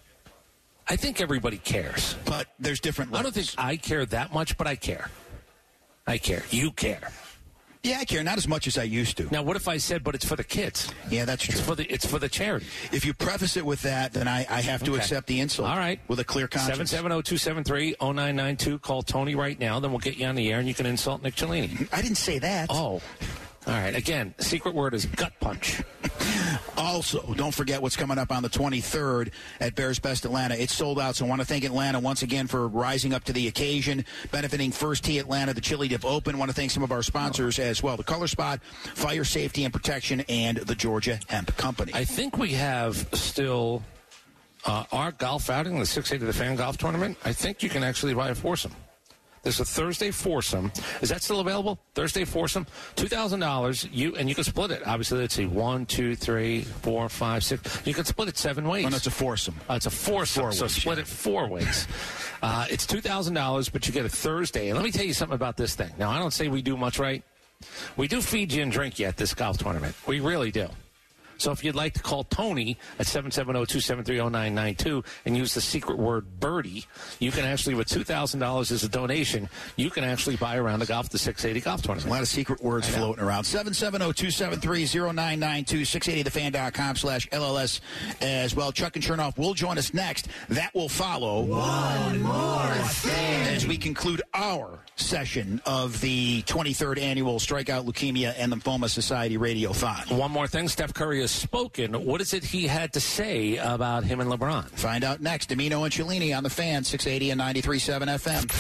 I think everybody cares. But there's different levels. I don't think I care that much, but I care. I care. You care. Yeah, I care. Not as much as I used to. Now, what if I said, but it's for the kids? Yeah, that's true. It's for the charity. If you preface it with that, then I have to accept the insult. All right. With a clear conscience. 770-273-0992. Call Tony right now. Then we'll get you on the air, and you can insult Nick Cellini. I didn't say that. Oh. All right. Again, secret word is gut punch. Also, don't forget what's coming up on the 23rd at Bears Best Atlanta. It's sold out, so I want to thank Atlanta once again for rising up to the occasion, benefiting First Tee Atlanta, the Chili Dip Open. I want to thank some of our sponsors as well, the Color Spot, Fire Safety and Protection, and the Georgia Hemp Company. I think we have still our golf outing, the 680 of the Fan Golf Tournament. I think you can actually buy a foursome. There's a Thursday foursome. Is that still available? Thursday foursome, $2,000. You can split it. Obviously, let's see, 1, 2, 3, 4, 5, 6. You can split it 7 ways. Oh, no, it's a foursome. It's a foursome. So split it 4 ways. It's $2,000, but you get a Thursday. And let me tell you something about this thing. Now, I don't say we do much right. We do feed you and drink you at this golf tournament. We really do. So if you'd like to call Tony at 770-273-0992 and use the secret word birdie, you can actually, with $2,000 as a donation, you can actually buy around the golf, the 680 golf tournament. A lot of secret words floating around. 770-273-0992, 680thefan.com/LLS as well. Chuck and Chernoff will join us next. That will follow One More Thing as we conclude our session of the 23rd annual Strikeout Leukemia and Lymphoma Society Radiothon. One more thing, Steph Curry has spoken. What is it he had to say about him and LeBron? Find out next. Domino and Cellini on the Fan, 680 and 93.7 FM.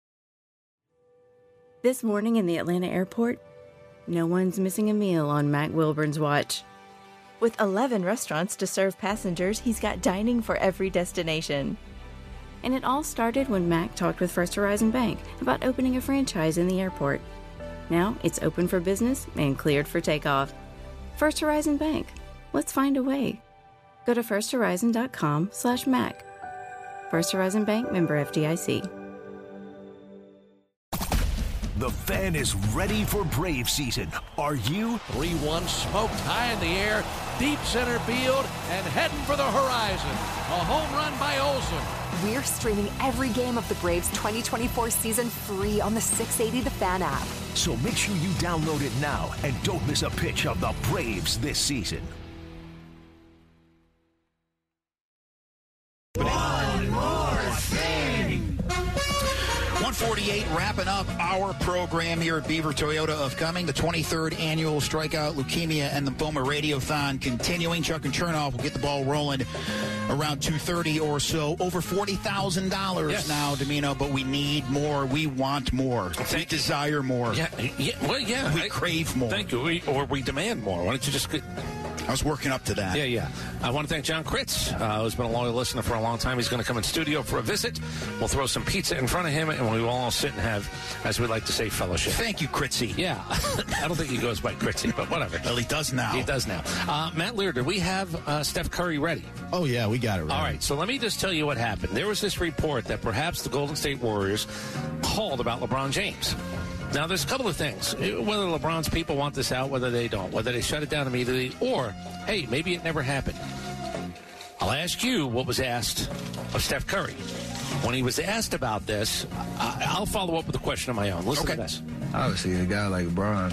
This morning in the Atlanta airport, no one's missing a meal on Mac Wilburn's watch. With 11 restaurants to serve passengers, he's got dining for every destination. And it all started when Mac talked with First Horizon Bank about opening a franchise in the airport. Now it's open for business and cleared for takeoff. First Horizon Bank. Let's find a way. Go to firsthorizon.com/Mac. First Horizon Bank, member FDIC. The Fan is ready for Brave season. Are you? 3-1 smoked high in the air, deep center field, and heading for the horizon. A home run by Olsen. We're streaming every game of the Braves 2024 season free on the 680 The Fan app. So make sure you download it now and don't miss a pitch of the Braves this season. One more thing. 148, wrapping up our program here at Beaver Toyota of Cumming. The 23rd annual Strikeout Leukemia and Lymphoma Radiothon continuing. Chuck and Chernoff will get the ball rolling around 2:30 or so. Over $40,000 now, Domino, but we need more. We want more. We desire more. We crave more. Thank you. We demand more. Why don't you just... I was working up to that. Yeah. I want to thank John Kritz, who's been a loyal listener for a long time. He's going to come in studio for a visit. We'll throw some pizza in front of him, and we will all sit and have, as we like to say, fellowship. Thank you, Kritzy. Yeah. I don't think he goes by Kritzy, but whatever. Well, he does now. He does now. Matt Lear, do we have Steph Curry ready? Oh, yeah, we got it ready. All right, so let me just tell you what happened. There was this report that perhaps the Golden State Warriors called about LeBron James. Now, there's a couple of things. Whether LeBron's people want this out, whether they don't, whether they shut it down immediately, or, hey, maybe it never happened. I'll ask you what was asked of Steph Curry. When he was asked about this, I'll follow up with a question of my own. Listen to this. Obviously, a guy like LeBron,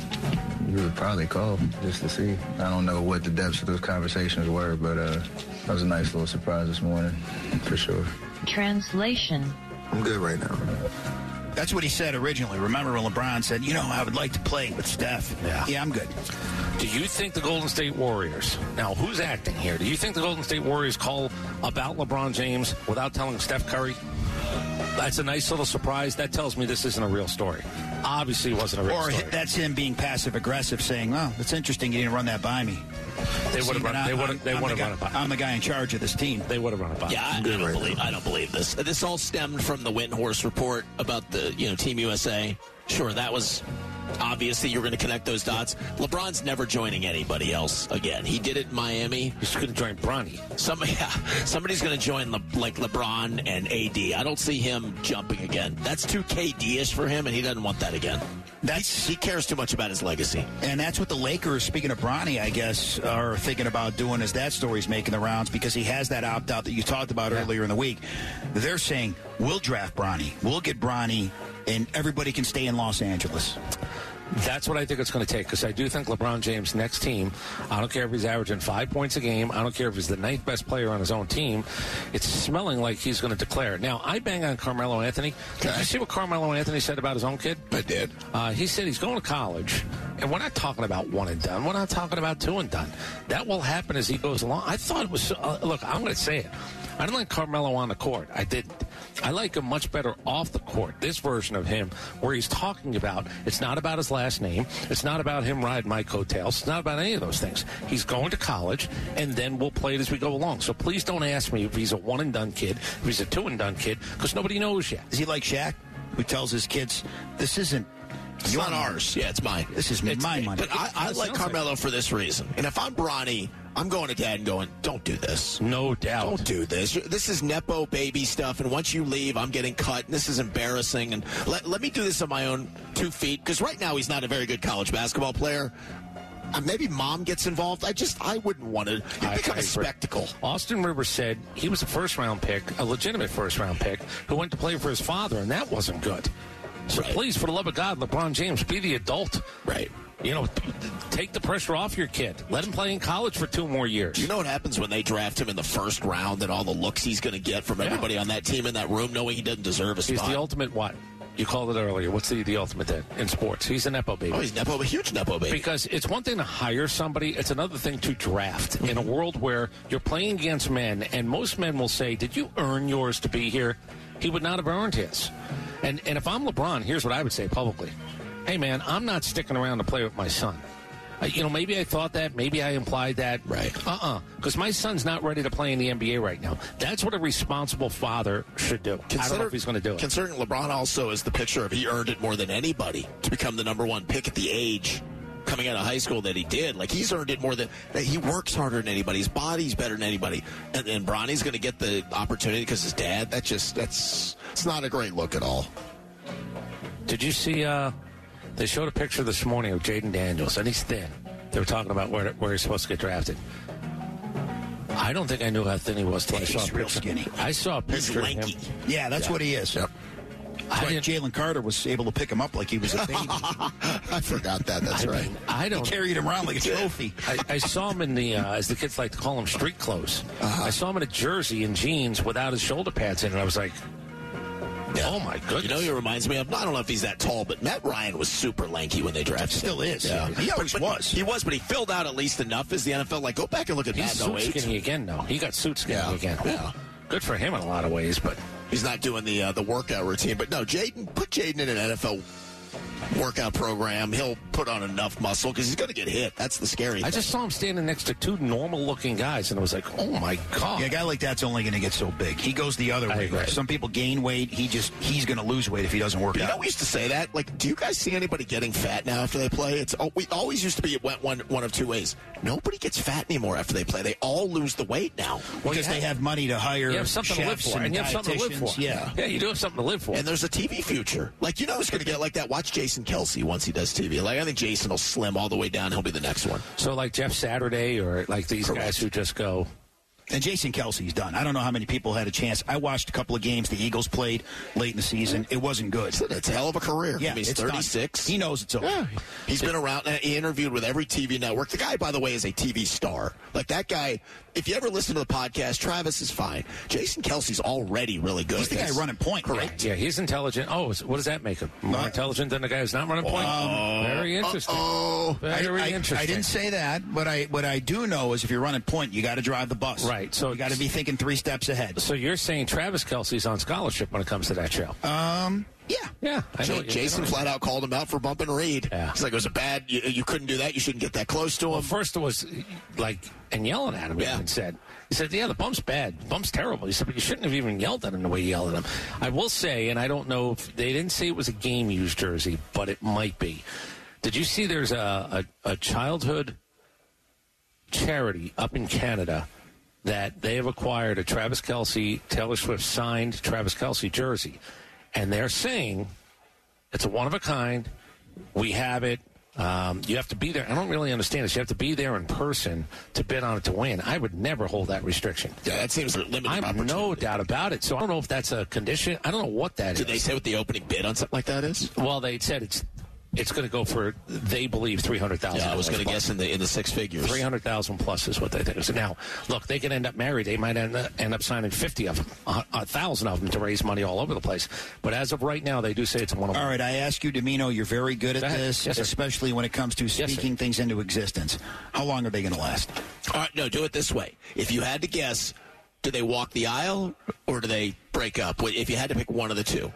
you would probably call just to see. I don't know what the depths of those conversations were, but that was a nice little surprise this morning, for sure. Translation. I'm good right now. That's what he said originally. Remember when LeBron said, I would like to play with Steph. Yeah, I'm good. Do you think the Golden State Warriors, now who's acting here? Do you think the Golden State Warriors call about LeBron James without telling Steph Curry? That's a nice little surprise. That tells me this isn't a real story. Obviously it wasn't a real story. Or that's him being passive-aggressive, saying, that's interesting, you didn't run that by me. They would have run it by. I'm the guy in charge of this team. They would have run it by. Yeah, I don't believe this. This all stemmed from the Windhorst report about the Team USA. Sure, that was obvious that you were going to connect those dots. LeBron's never joining anybody else again. He did it in Miami. He's going to join Bronny. Somebody's going to join like LeBron and AD. I don't see him jumping again. That's too KD-ish for him, and he doesn't want that again. He cares too much about his legacy. And that's what the Lakers, speaking of Bronny, I guess, are thinking about doing as that story's making the rounds because he has that opt-out that you talked about earlier in the week. They're saying, we'll draft Bronny. We'll get Bronny, and everybody can stay in Los Angeles. That's what I think it's going to take, because I do think LeBron James' next team, I don't care if he's averaging 5 points a game, I don't care if he's the 9th best player on his own team, it's smelling like he's going to declare. Now, I bang on Carmelo Anthony. Did you see what Carmelo Anthony said about his own kid? I did. He said he's going to college, and we're not talking about one and done. We're not talking about two and done. That will happen as he goes along. I thought it was, look, I'm going to say it. I didn't like Carmelo on the court. I didn't. I like him much better off the court, this version of him, where he's talking about, it's not about his last name. It's not about him riding my coattails. It's not about any of those things. He's going to college, and then we'll play it as we go along. So please don't ask me if he's a one-and-done kid, if he's a two-and-done kid, because nobody knows yet. Is he like Shaq, who tells his kids, this isn't It's not ours. Yeah, it's mine. This is my money. But I like Carmelo for this reason. And if I'm Bronny, I'm going to Dad and going, don't do this. No doubt. Don't do this. This is Nepo baby stuff, and once you leave, I'm getting cut, and this is embarrassing. And let me do this on my own 2 feet, because right now he's not a very good college basketball player. Maybe Mom gets involved. I wouldn't want to. It'd become a spectacle. Austin Rivers said he was a first-round pick, a legitimate first-round pick, who went to play for his father, and that wasn't good. So please, for the love of God, LeBron James, be the adult. Right. Take the pressure off your kid. Let him play in college for 2 more years. Do you know what happens when they draft him in the first round and all the looks he's going to get from everybody on that team in that room, knowing he doesn't deserve a spot? He's the ultimate what? You called it earlier. What's the ultimate in sports? He's a Nepo baby. Oh, he's a huge Nepo baby. Because it's one thing to hire somebody. It's another thing to draft. In a world where you're playing against men, and most men will say, did you earn yours to be here? He would not have earned his. And if I'm LeBron, here's what I would say publicly. Hey, man, I'm not sticking around to play with my son. Maybe I thought that. Maybe I implied that. Right. Because my son's not ready to play in the NBA right now. That's what a responsible father should do. I don't know if he's going to do it. Considering LeBron also is the picture of he earned it more than anybody to become the number 1 pick at the age coming out of high school that he did. Like, he's earned it more than he works harder than anybody. His body's better than anybody. And Bronny's going to get the opportunity because his dad. It's not a great look at all. Did you see? They showed a picture this morning of Jaden Daniels, and he's thin. They were talking about where he's supposed to get drafted. I don't think I knew how thin he was until I saw a picture. Real skinny. I saw a picture of him. Yeah, that's what he is. Yep. Jalen Carter was able to pick him up like he was a baby. I forgot that. That's right. I don't. He carried him around like a trophy. I saw him in the, as the kids like to call them, street clothes. I saw him in a jersey and jeans without his shoulder pads in, and I was like, oh my goodness. You know, he reminds me of, I don't know if he's that tall, but Matt Ryan was super lanky when they drafted him. Still is. Yeah. He always was. He was, but he filled out at least enough as the NFL. Like, go back and look at He's that. suit skinny again, though. He got suit skinny again. Yeah. Good for him in a lot of ways, but he's not doing the workout routine. But no, put Jaden in an NFL workout program. He'll put on enough muscle because he's going to get hit. That's the scary thing. I just saw him standing next to two normal-looking guys, and I was like, oh, my God. Yeah, a guy like that's only going to get so big. He goes the other way. Some people gain weight. He's going to lose weight if he doesn't work out. You know, we used to say that. Like, do you guys see anybody getting fat now after they play? We always used to be, it went one of two ways. Nobody gets fat anymore after they play. They all lose the weight now. Because they have money to hire You have something to live chefs for, and you have something to live for. Yeah, you do have something to live for. And there's a TV future. Like, you know who's going to get like that? Watch Jason Kelsey once he does TV. Like, I think Jason will slim all the way down. He'll be the next one. So like Jeff Saturday or like these guys who just go. And Jason Kelsey's done. I don't know how many people had a chance. I watched a couple of games the Eagles played late in the season. It wasn't good. It's a hell of a career. Yeah, I mean, he's it's 36. Done. He knows it's over. Yeah. He's been around. He interviewed with every TV network. The guy, by the way, is a TV star. Like, that guy, if you ever listen to the podcast, Travis is fine. Jason Kelsey's already really good. He's the guy running point. Correct. Yeah, he's intelligent. Oh, what does that make him? More intelligent than the guy who's not running point? Very interesting. Very interesting. I didn't say that, but what I do know is if you're running point, you got to drive the bus. Right. So you got to be thinking 3 steps ahead. So you're saying Travis Kelsey's on scholarship when it comes to that show? Yeah. I know. Jason flat out called him out for bumping Reed. Yeah. He's like, it was a bad. You couldn't do that. You shouldn't get that close to him. Well, first it was like, and yelling at him. Yeah. He said, yeah, the bump's bad. The bump's terrible. He said, but you shouldn't have even yelled at him the way you yelled at him. I will say, and I don't know if they didn't say it was a game used jersey, but it might be. Did you see there's a childhood charity up in Canada that they have acquired a Travis Kelce, Taylor Swift signed Travis Kelce jersey. And they're saying it's a one-of-a-kind. We have it. You have to be there. I don't really understand this. You have to be there in person to bid on it to win. I would never hold that restriction. Yeah, that seems limited. I have no doubt about it. So I don't know if that's a condition. I don't know what that is. Did they say what the opening bid on something like that is? Well, they said it's going to go for, they believe, $300,000. Yeah, I was going to guess in the six figures. 300,000 plus is what they think. So now, look, they can end up married. They might end up signing 50 of them, 1,000 of them to raise money all over the place. But as of right now, they do say it's a one-on-one. All right, I ask you, Domino, you're very good at this, yes, especially when it comes to speaking things into existence. How long are they going to last? All right, no, do it this way. If you had to guess, do they walk the aisle or do they break up? If you had to pick one of the two.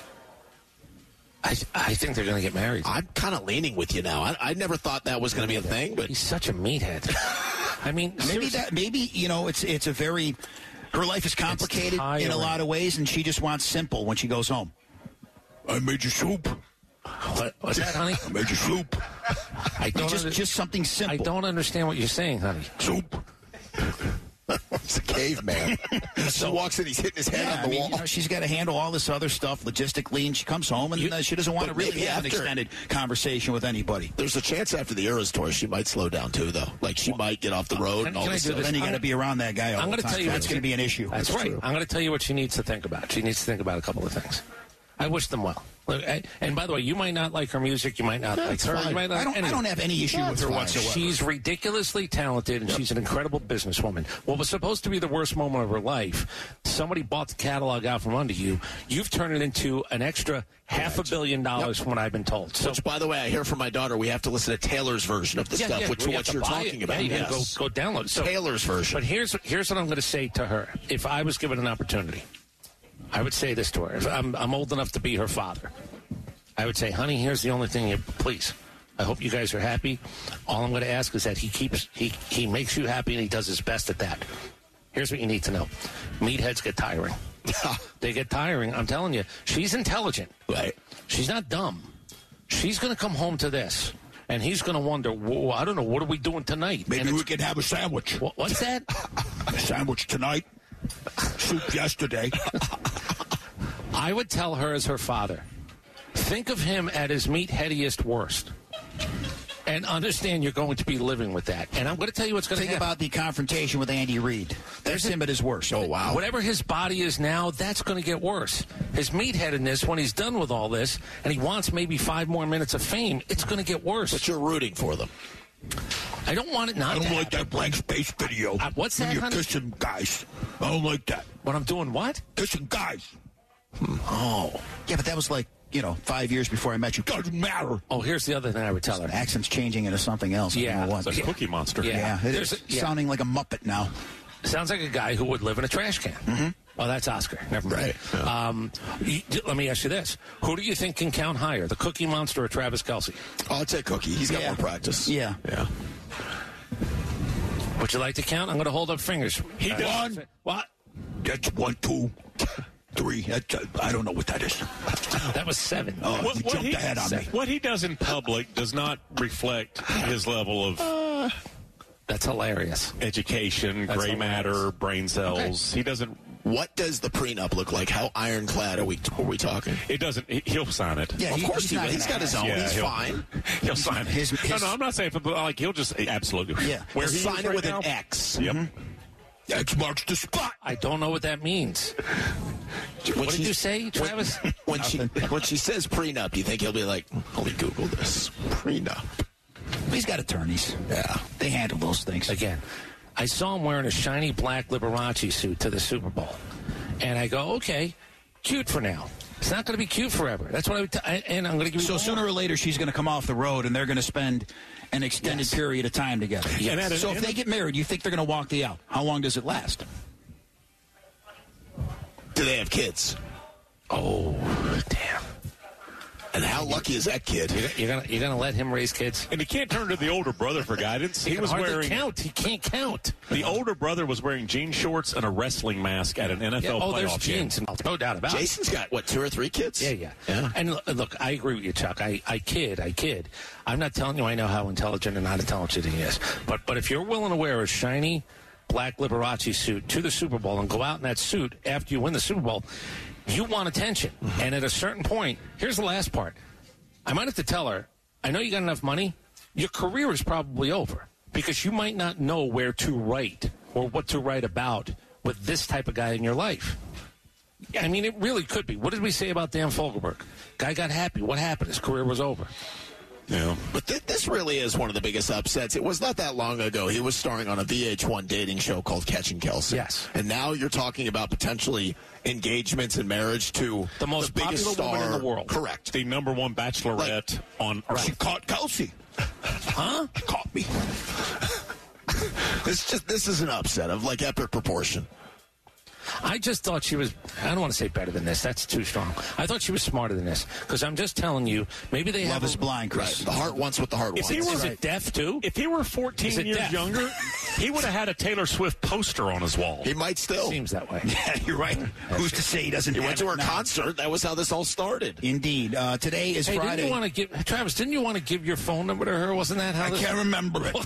I think they're going to get married. I'm kind of leaning with you now. I never thought that was going to be a thing, but he's such a meathead. I mean, maybe you know, it's a very, her life is complicated in a lot of ways, and she just wants simple when she goes home. I made you soup. What's that, honey? I made you soup. Just something simple. I don't understand what you're saying, honey. Soup. It's a caveman. So walks in, he's hitting his head on the wall. You know, she's got to handle all this other stuff logistically, and she comes home, and she doesn't want to really have an extended conversation with anybody. There's a chance after the Eras tour she might slow down too, though. Like she might get off the road and all this stuff. Then you got to be around that guy all the time. That's going to be an issue. That's right. True. I'm going to tell you what she needs to think about. She needs to think about a couple of things. I wish them well. And by the way, you might not like her music. You might not like her. You might not I don't have any issue with her whatsoever. She's ridiculously talented, and she's an incredible businesswoman. What was supposed to be the worst moment of her life, somebody bought the catalog out from under you. You've turned it into an extra $500 million from what I've been told. So, which, by the way, I hear from my daughter, we have to listen to Taylor's version of the stuff, which is what you're talking about. Yeah, go download it. So, Taylor's version. But here's what I'm going to say to her. If I was given an opportunity, I would say this to her. If I'm old enough to be her father. I would say, honey, here's the only thing. Please, I hope you guys are happy. All I'm going to ask is that he makes you happy and he does his best at that. Here's what you need to know. Meatheads get tiring. They get tiring. I'm telling you, she's intelligent. Right. She's not dumb. She's going to come home to this. and he's going to wonder, whoa, I don't know, what are we doing tonight? Maybe we can have a sandwich. What's that? A sandwich tonight. Soup yesterday. I would tell her as her father, think of him at his meatheadiest worst. And understand you're going to be living with that. And I'm going to tell you what's going to happen. Think about the confrontation with Andy Reid. That's him at his worst. Oh, wow. Whatever his body is now, that's going to get worse. His meatheadedness, when he's done with all this, and he wants maybe 5 more minutes of fame, it's going to get worse. But you're rooting for them. I don't want it not to I don't like happen. that blank space video. What's that, You're honey? kissing guys. I don't like that. When I'm doing what? Kissing guys. Oh. Yeah, but that was like, 5 years before I met you. Doesn't matter. Oh, here's the other thing I would tell her. Accent's changing into something else. I don't know what. It's a Cookie Monster. Yeah, it's sounding like a Muppet now. Sounds like a guy who would live in a trash can. Mm-hmm. Oh, that's Oscar. Never mind. Right. Let me ask you this. Who do you think can count higher, the Cookie Monster or Travis Kelce? Oh, I'll take Cookie. He's got more practice. Yeah. Would you like to count? I'm going to hold up fingers. He does. What? That's 1, 2, 3. I don't know what that is. That was 7. Oh, you jumped ahead on me. What he does in public does not reflect his level of... That's hilarious. Education, gray matter, brain cells. Okay. He doesn't... What does the prenup look like? How ironclad are we talking? It doesn't. He'll sign it. Yeah, of course he will. He's got his own. He's fine. He'll sign it. No, I'm not saying, but he'll just absolutely. Yeah, where he'll he sign it right with now, an X. Yep. Mm-hmm. X marks the spot. I don't know what that means. What did you say, Travis? When she says prenup, you think he'll be like, let me Google this. Prenup. He's got attorneys. Yeah. They handle those things. Again, I saw him wearing a shiny black Liberace suit to the Super Bowl. And I go, okay, cute for now. It's not going to be cute forever. That's what I would and I'm going to give you So sooner or later, she's going to come off the road, and they're going to spend an extended period of time together. Yes. So if they get married, you think they're going to walk the aisle? How long does it last? Do they have kids? Oh, damn. And how lucky is that kid? You're gonna let him raise kids? And he can't turn to the older brother for guidance. He was wearing count. He can't count. The older brother was wearing jean shorts and a wrestling mask at an NFL playoff there's game. jeans, no doubt about it. Jason's got, 2 or 3 kids? Yeah. And look, I agree with you, Chuck. I kid. I'm not telling you I know how intelligent and not intelligent he is. But if you're willing to wear a shiny black Liberace suit to the Super Bowl and go out in that suit after you win the Super Bowl, you want attention. Mm-hmm. And at a certain point, here's the last part. I might have to tell her, I know you got enough money. Your career is probably over because you might not know where to write or what to write about with this type of guy in your life. I mean, it really could be. What did we say about Dan Fogelberg? Guy got happy. What happened? His career was over. Yeah. But this really is one of the biggest upsets. It was not that long ago. He was starring on a VH1 dating show called Catching Kelsey. Yes. And now you're talking about potentially engagements and marriage to the most biggest popular star woman in the world. Correct. The number 1 bachelorette on Earth. She caught Kelsey. Huh? She caught me. This is an upset of epic proportion. I just thought she was, I don't want to say better than this. That's too strong. I thought she was smarter than this. Because I'm just telling you, maybe they Love have... is blind, Chris. Right. The heart wants what the heart wants. Is it deaf, too? If he were 14 years deaf? younger, he would have had a Taylor Swift poster on his wall. He might still. Seems that way. Yeah, you're right. Who's to say he doesn't He have went to her it now? concert. That was how this all started. Indeed. Today is Friday. Didn't you want to give... Travis, didn't you want to give your phone number to her? Wasn't that how I can't remember it.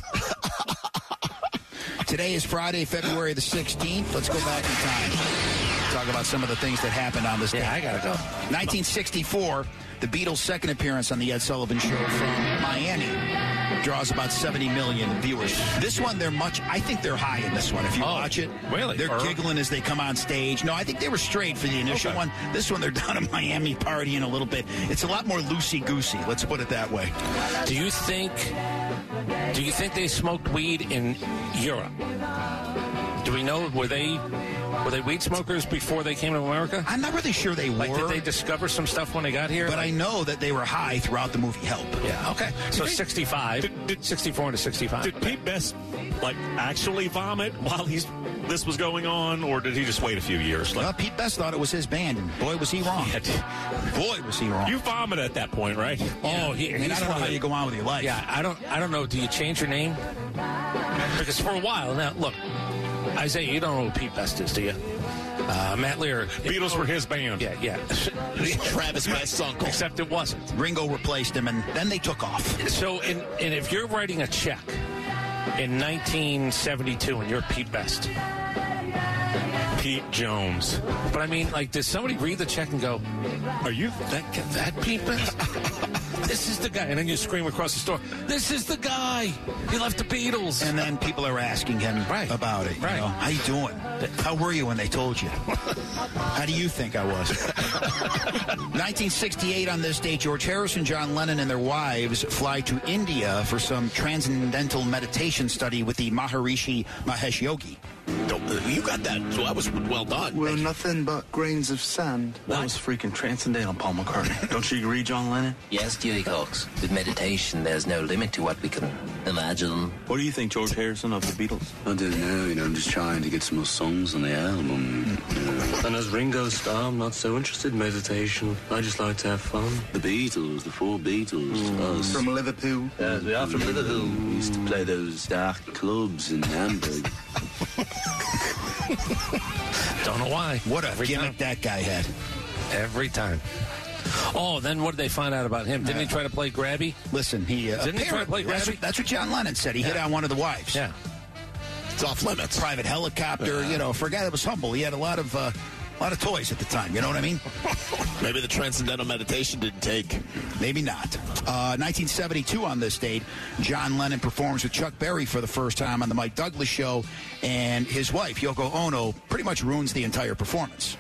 Today is Friday, February the 16th. Let's go back in time. Talk about some of the things that happened on this day. Yeah, I got to go. 1964, the Beatles' second appearance on the Ed Sullivan Show from Miami draws about 70 million viewers. This one, I think they're high in this one. If you watch it, really? They're giggling as they come on stage. No, I think they were straight for the initial one. This one, they're down in Miami partying a little bit. It's a lot more loosey-goosey. Let's put it that way. Do you think they smoked weed in Europe? Do we know, were they weed smokers before they came to America? I'm not really sure they were. Did they discover some stuff when they got here? But I know that they were high throughout the movie Help. Yeah, okay. So 65, 64 to 65. Did Pete Best, actually vomit while this was going on, or did he just wait a few years? Well, Pete Best thought it was his band, and boy, was he wrong. Boy, was he wrong. You vomit at that point, right? Oh, I don't know how you go on with your life. Yeah, I don't know. Do you change your name? Because for a while now, look, Isaiah, you don't know who Pete Best is, do you? Matt Lear. Beatles were his band. Yeah. Travis Best's uncle. Except it wasn't. Ringo replaced him, and then they took off. So, and if you're writing a check in 1972 and you're Pete Best, Pete Jones. But I mean, like, does somebody read the check and go, "Are you that Pete Best? This is the guy." And then you scream across the store, "This is the guy. He left the Beatles." And then people are asking him about it. You know, how you doing? How were you when they told you? How do you think I was? 1968 on this day, George Harrison, John Lennon, and their wives fly to India for some transcendental meditation study with the Maharishi Mahesh Yogi. You got that. So that was well done. We're nothing but grains of sand. That was freaking transcendental, Paul McCartney. Don't you agree, John Lennon? Yes, Dewey Cox. With meditation, there's no limit to what we can imagine. What do you think, George Harrison, of the Beatles? I don't know. I'm just trying to get some more songs on the album. And as Ringo Starr, I'm not so interested in meditation. I just like to have fun. The Beatles, the four Beatles. Us. From Liverpool? Yes, we are from Liverpool. We used to play those dark clubs in Hamburg. Don't know why. What a gimmick that guy had. Every time. Oh, then what did they find out about him? Didn't he try to play grabby? Listen, didn't he try to play grabby? That's what John Lennon said. He hit on one of the wives. Yeah. It's off limits. Private helicopter, for a guy that was humble. He had a lot of toys at the time, you know what I mean? Maybe the transcendental meditation didn't take. Maybe not. 1972 on this date, John Lennon performs with Chuck Berry for the first time on the Mike Douglas Show, and his wife, Yoko Ono, pretty much ruins the entire performance.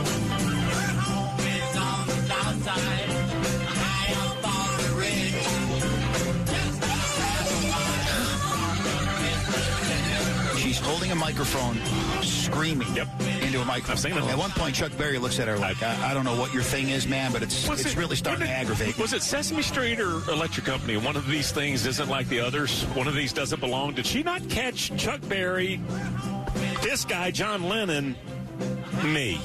She's holding a microphone, screaming into a microphone. I've seen it. At one point, Chuck Berry looks at her like, I don't know what your thing is, man, but it's really starting to aggravate me. Was it Sesame Street or Electric Company? One of these things isn't like the others. One of these doesn't belong. Did she not catch Chuck Berry, this guy, John Lennon, me?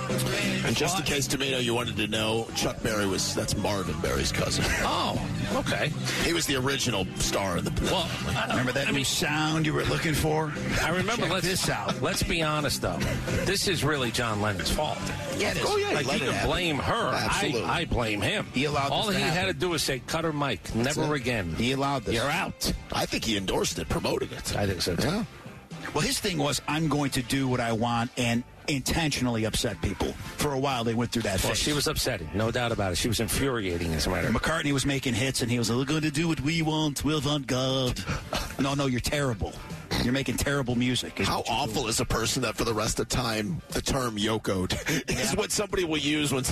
And just in case, Tomato, you wanted to know, Chuck Berry that's Marvin Berry's cousin. Oh, okay. He was the original star in the... Well, remember that new sound you were looking for? I remember. Check this out. Let's be honest, though. This is really John Lennon's fault. Yeah, it is. Oh, yeah. Like, you can blame her. Absolutely. I blame him. He allowed All this he to had happen. to do was say, "Cut her mic. Never again." He allowed this. You're out. I think he endorsed it, promoted it. I think so, too. Yeah. Well, his thing was, I'm going to do what I want and intentionally upset people. For a while, they went through that Well, phase. she was upsetting. No doubt about it. She was infuriating, as a matter of fact. McCartney was making hits, and he was like, "We're going to do what we want. We're avant-garde." No, you're terrible. You're making terrible music. How awful is a person that for the rest of time, the term yokoed is what somebody will use when...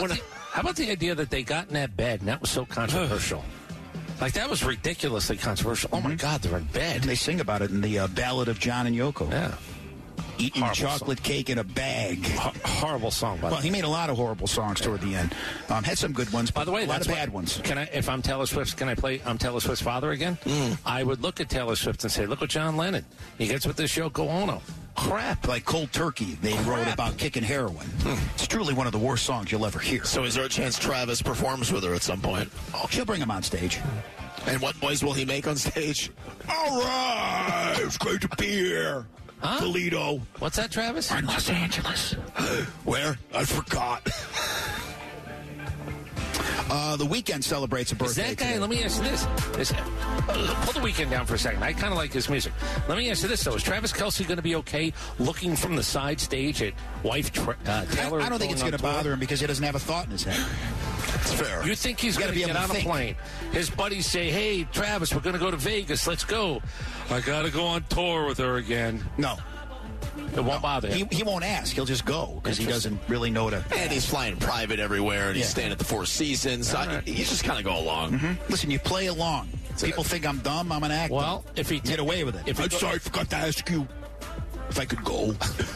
How about the idea that they got in that bed, and that was so controversial? Like, that was ridiculously controversial. Oh, my God, they're in bed. They sing about it in the Ballad of John and Yoko. Yeah. Eating Horrible chocolate cake in a bag. Horrible song, by the way. Well, he made a lot of horrible songs toward the end. Had some good ones, By the way, a lot that's of bad ones. If I'm Taylor Swift, can I play I'm Taylor Swift's father again? I would look at Taylor Swift and say, look at John Lennon. He gets with this Yoko Ono. Crap. Like Cold Turkey, they wrote about kicking heroin. It's truly one of the worst songs you'll ever hear. So is there a chance Travis performs with her at some point? Oh, she'll bring him on stage. And what noise will he make on stage? All right, it's great to be here. Huh? Toledo. What's that, Travis? We're in Los Angeles. Where? I forgot. The Weeknd celebrates a birthday. Is that guy, today. let me ask you this. Pull the Weeknd down for a second. I kind of like his music. Let me ask you this, though. Is Travis Kelce going to be okay looking from the side stage at wife Taylor? I don't think it's going to bother him because he doesn't have a thought in his head. That's fair. You think he's going to get on a plane? His buddies say, "Hey, Travis, we're going to go to Vegas. Let's go." I got to go on tour with her again. No. It won't bother him. He won't ask. He'll just go because he doesn't really know to. And he's flying private everywhere, and he's staying at the Four Seasons. You just kind of go along. Listen, you play along. People think I'm dumb. I'm an actor. Well, if he get away with it. I'm sorry, I forgot to ask you if I could go.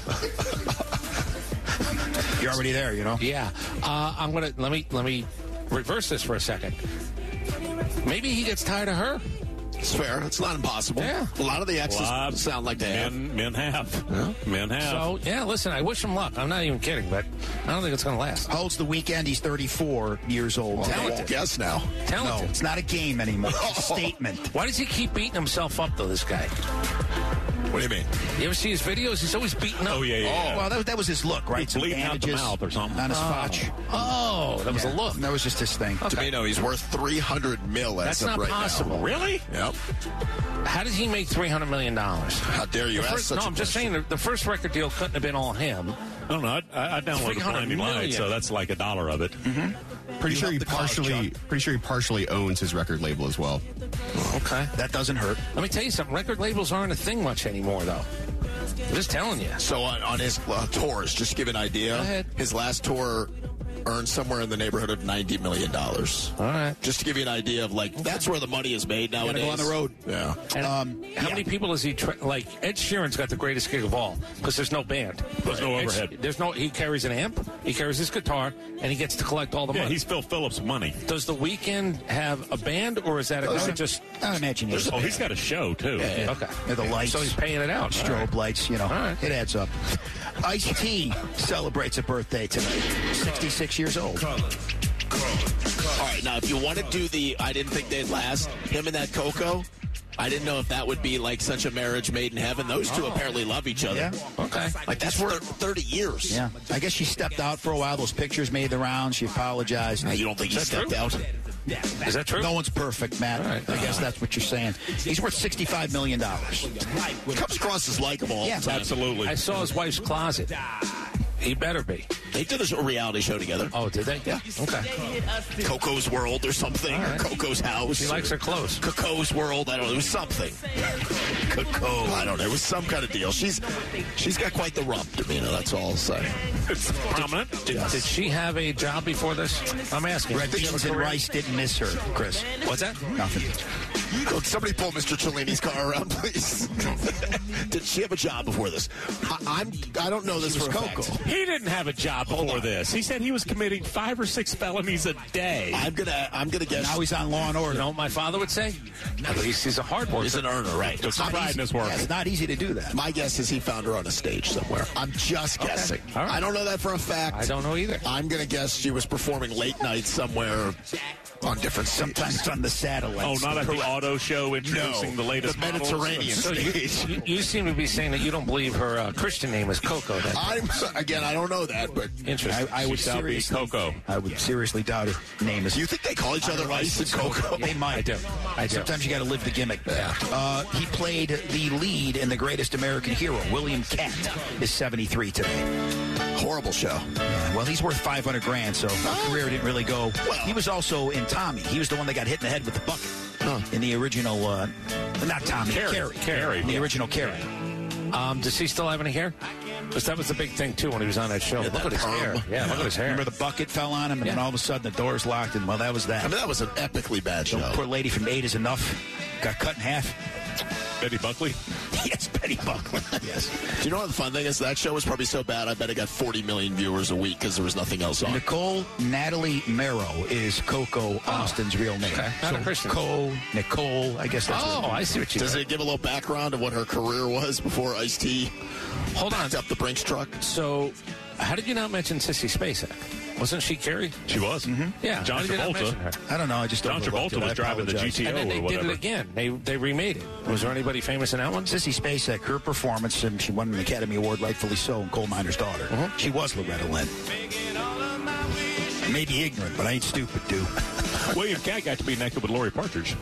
You're already there, you know. Yeah. I'm gonna let me reverse this for a second. Maybe he gets tired of her. It's fair. It's not impossible. Yeah. A lot of the exes sound like they have. Men have. Yeah. Men have. So, yeah, listen, I wish him luck. I'm not even kidding, but I don't think it's going to last. How old's the Weeknd? He's 34 years old. Well, I won't guess now. Talented. No, it's not a game anymore. It's a statement. Why does he keep beating himself up, though, this guy? What do you mean? You ever see his videos? He's always beaten up. Oh, yeah. Well, that was his look, right? He's bleeding out the mouth or something. On his fotch. Oh, that was a look. That was just his thing. Domino, he's worth $300 million as That's of not right possible. now. Really? Yep. How did he make $300 million? How dare you ask such a I'm just saying the first record deal couldn't have been all him. I don't know. I downloaded Blinding Lights, so that's like $1 of it. Pretty sure he partially owns his record label as well. Okay. That doesn't hurt. Let me tell you something. Record labels aren't a thing much anymore, though. I'm just telling you. So on his tours, just to give an idea, Go ahead. his last tour earned somewhere in the neighborhood of $90 million. All right. Just to give you an idea of, that's where the money is made nowadays. Gotta go on the road. Yeah. And how many people does he Ed Sheeran's got the greatest gig of all because there's no band. There's no overhead. He carries an amp, he carries his guitar, and he gets to collect all the money. He's Phil Phillips money. Does The Weeknd have a band, or is that just... I imagine he has. Oh, he's got a show, too. Okay. Yeah, the lights. So he's paying it out. Strobe lights, All right. It adds up. Ice-T celebrates a birthday tonight. 66 years old. All right, now, if you want to do I didn't think they'd last, him and that Coco, I didn't know if that would be like such a marriage made in heaven. Those two apparently love each other. Yeah. Okay. Like, that's for 30 years. Yeah. I guess she stepped out for a while. Those pictures made the rounds. She apologized. You don't think he stepped out? Is that true? No one's perfect, Matt. Right. I guess that's what you're saying. He's worth $65 million. Comes across as likable all the time. Absolutely. I saw his wife's closet. He better be. They did a reality show together. Oh, did they? Yeah. Okay. Coco's World or something. Right. Or Coco's House. She likes her clothes. Coco's World. I don't know. It was something. Coco. I don't know. It was some kind of deal. She's got quite the rump, Domino. That's all I'll say. It's prominent. Did she have a job before this? I'm asking. Red beans and rice didn't miss her, Chris. What's that? Nothing. Look, somebody pull Mr. Cellini's car around, please. Did she have a job before this? I don't know this for a fact. He didn't have a job before this. He said he was committing 5 or 6 felonies a day. I'm gonna guess. Now he's on Law and Order. You know what my father would say? At least he's a hard worker. He's an earner, right? Took some pride in his work. Yeah, it's not easy to do that. My guess is he found her on a stage somewhere. I'm just guessing. All right. I don't know that for a fact. I don't know either. I'm going to guess she was performing late night somewhere on different sometimes on the satellite. Oh, not at the auto show introducing the latest the Mediterranean stage. You seem to be saying that you don't believe her Christian name is Coco. I don't know that, but interesting. I would seriously Coco. I would seriously doubt her name is. You think they call each other Ice and Coco? They might. I do. Sometimes you got to live the gimmick. Yeah. He played the lead in The Greatest American Hero. William Catt is 73 today. Horrible show. Yeah, well, he's worth $500,000, so his career didn't really go. Well, he was also in Tommy. He was the one that got hit in the head with the bucket in the original. Not Tommy. Carrie. The original Carrie. Does he still have any hair? Because that was the big thing too when he was on that show. Yeah, look at his hair. Yeah, look at his hair. Remember the bucket fell on him, and then all of a sudden the doors locked, and well, that was that. I mean, that was an epically bad show. The poor lady from 8 is Enough got cut in half. Betty Buckley? Yes, Betty Buckley. Yes. Do you know what the fun thing is? That show was probably so bad, I bet it got 40 million viewers a week because there was nothing else on. Nicole Natalie Marrow is Coco Austin's real name. Okay. So Nicole, I guess that's what I see what you Does it give a little background of what her career was before Ice-T backed up the Brinks truck? So, how did you not mention Sissy Spacek? Wasn't she Carrie? She was. Mm-hmm. Yeah. John Travolta. I don't know. I just John Travolta was driving the GTO and then they or whatever. did it again. They remade it. Was there anybody famous in that one? Sissy Spacek, her performance, and she won an Academy Award, rightfully so, in Coal Miner's Daughter. She was Loretta Lynn. I may be ignorant, but I ain't stupid, dude. William Catt got to be naked with Lori Partridge.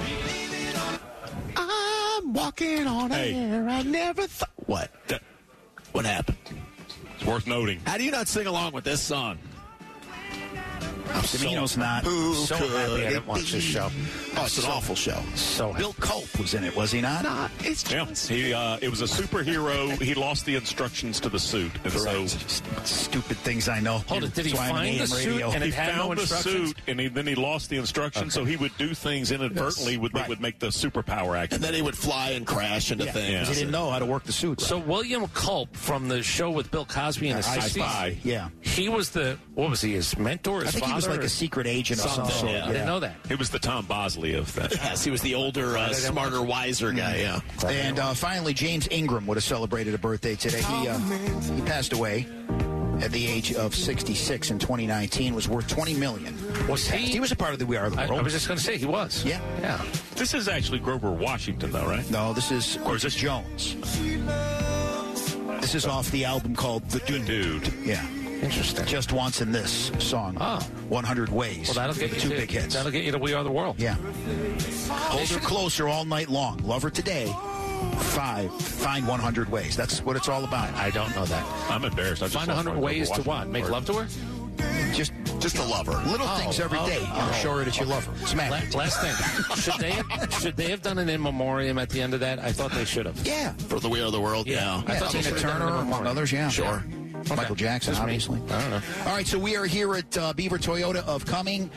I'm walking on air. I never thought. What? What happened? It's worth noting. How do you not sing along with this song? Domino's not. So happy I didn't watch this show. Oh, it's an awful show. So Bill Culp was in it, was he not? Nah, it's just... Yeah, it was a superhero. He lost the instructions to the suit. And so stupid things I know. Hold it. Did he find the suit and he it had found no the instructions? suit, and then he lost the instructions, so he would do things inadvertently that would make the superpower active. And then he would fly and crash into things. He didn't know how to work the suit. So William Culp from the show with Bill Cosby in the 60s. Spy. Yeah. He was what was he, his mentor, his I think father? he was like a secret agent or something. I didn't know that. It was the Tom Bosley of that. Yes, he was the older, smarter, wiser guy, yeah. And finally, James Ingram would have celebrated a birthday today. He passed away. at the age of 66 in 2019, was worth $20 million. Was he? He was a part of the We Are the World. I was just going to say he was. Yeah. Yeah. This is actually Grover Washington, though, right? No, this is Jones. This is off the album called The Dude. Yeah. Interesting. Just Once in this song. 100 Ways. Well, that'll get you two big hits. That'll get you to We Are the World. Yeah. Hold her closer all night long. Love her today. 5. Find 100 ways. That's what it's all about. I don't know that. I'm embarrassed. I just Find 100 ways to what? Make love to her? Just to love her. Little things every day. Show her that you love her. Smack. Last thing. Should they have done an in memoriam at the end of that? I thought they should have. Yeah. For the We Are the World? Yeah. I thought Tina Turner, among others, yeah. Sure. Okay. Michael Jackson, Just me. obviously. I don't know. All right, so we are here at Beaver Toyota of Cumming.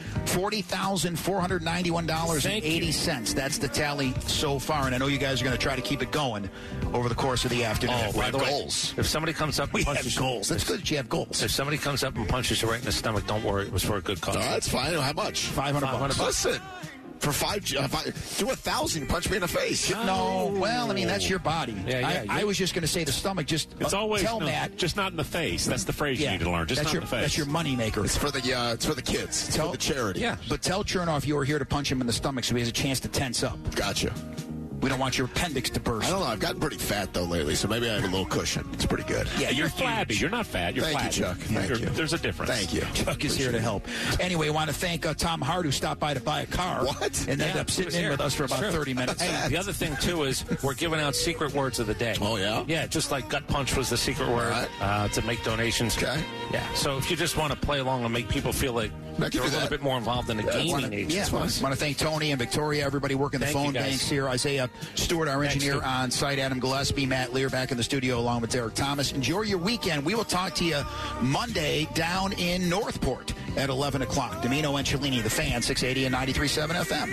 $40,491.80. That's the tally so far, and I know you guys are going to try to keep it going over the course of the afternoon. Oh, by the way, if somebody comes up and punches have goals. That's good that you have goals. If somebody comes up and punches you right in the stomach, don't worry. It was for a good cause. No, that's fine. How much? $500. Listen. For do 1,000, punch me in the face. No, well, I mean, that's your body. Yeah, I was just going to say the stomach. Just it's always tell Matt. Just not in the face. That's the phrase you need to learn. Just not in the face. That's your moneymaker. It's for the kids. It's for the charity. Yeah, but tell Chernoff you were here to punch him in the stomach so he has a chance to tense up. Gotcha. We don't want your appendix to burst. I don't know. I've gotten pretty fat, though, lately, so maybe I have a little cushion. It's pretty good. Yeah, you're flabby. You're not fat. You're Thank flabby. you, Chuck. Thank you. There's a difference. Thank you. Chuck is here to help. Anyway, I want to thank Tom Hart, who stopped by to buy a car. What? And ended up sitting in with us for about 30 minutes. Hey, the other thing, too, is we're giving out secret words of the day. Oh, yeah? Yeah, just like gut punch was the secret word to make donations. Okay. Yeah, so if you just want to play along and make people feel like they're a little bit more involved in the gaming age. Yeah, I want to thank Tony and Victoria, everybody working the phone banks here. Isaiah Stewart, our engineer on site, Adam Gillespie, Matt Lear back in the studio along with Derek Thomas. Enjoy your weekend. We will talk to you Monday down in Northport at 11 o'clock. Domino and Cellini, The Fan, 680 and 93.7 FM.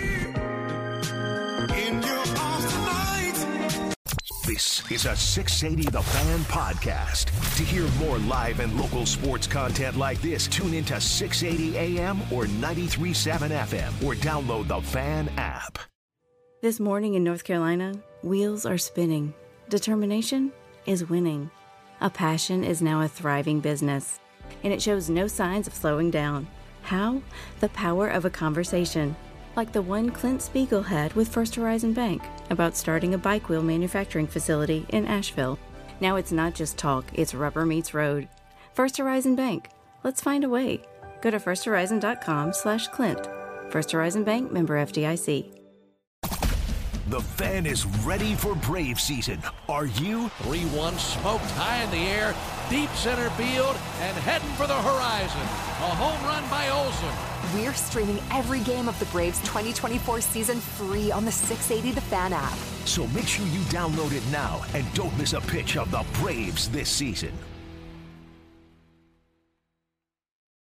In your arms tonight. This is a 680 The Fan podcast. To hear more live and local sports content like this, tune into 680 AM or 93.7 FM or download the Fan app. This morning in North Carolina, wheels are spinning. Determination is winning. A passion is now a thriving business, and it shows no signs of slowing down. How? The power of a conversation, like the one Clint Spiegel had with First Horizon Bank about starting a bike wheel manufacturing facility in Asheville. Now it's not just talk, it's rubber meets road. First Horizon Bank. Let's find a way. Go to firsthorizon.com/Clint. First Horizon Bank, member FDIC. The Fan is ready for Brave season. Are you? 3-1 smoked high in the air, deep center field, and heading for the horizon. A home run by Olsen. We're streaming every game of the Braves 2024 season free on the 680 The Fan app. So make sure you download it now and don't miss a pitch of the Braves this season.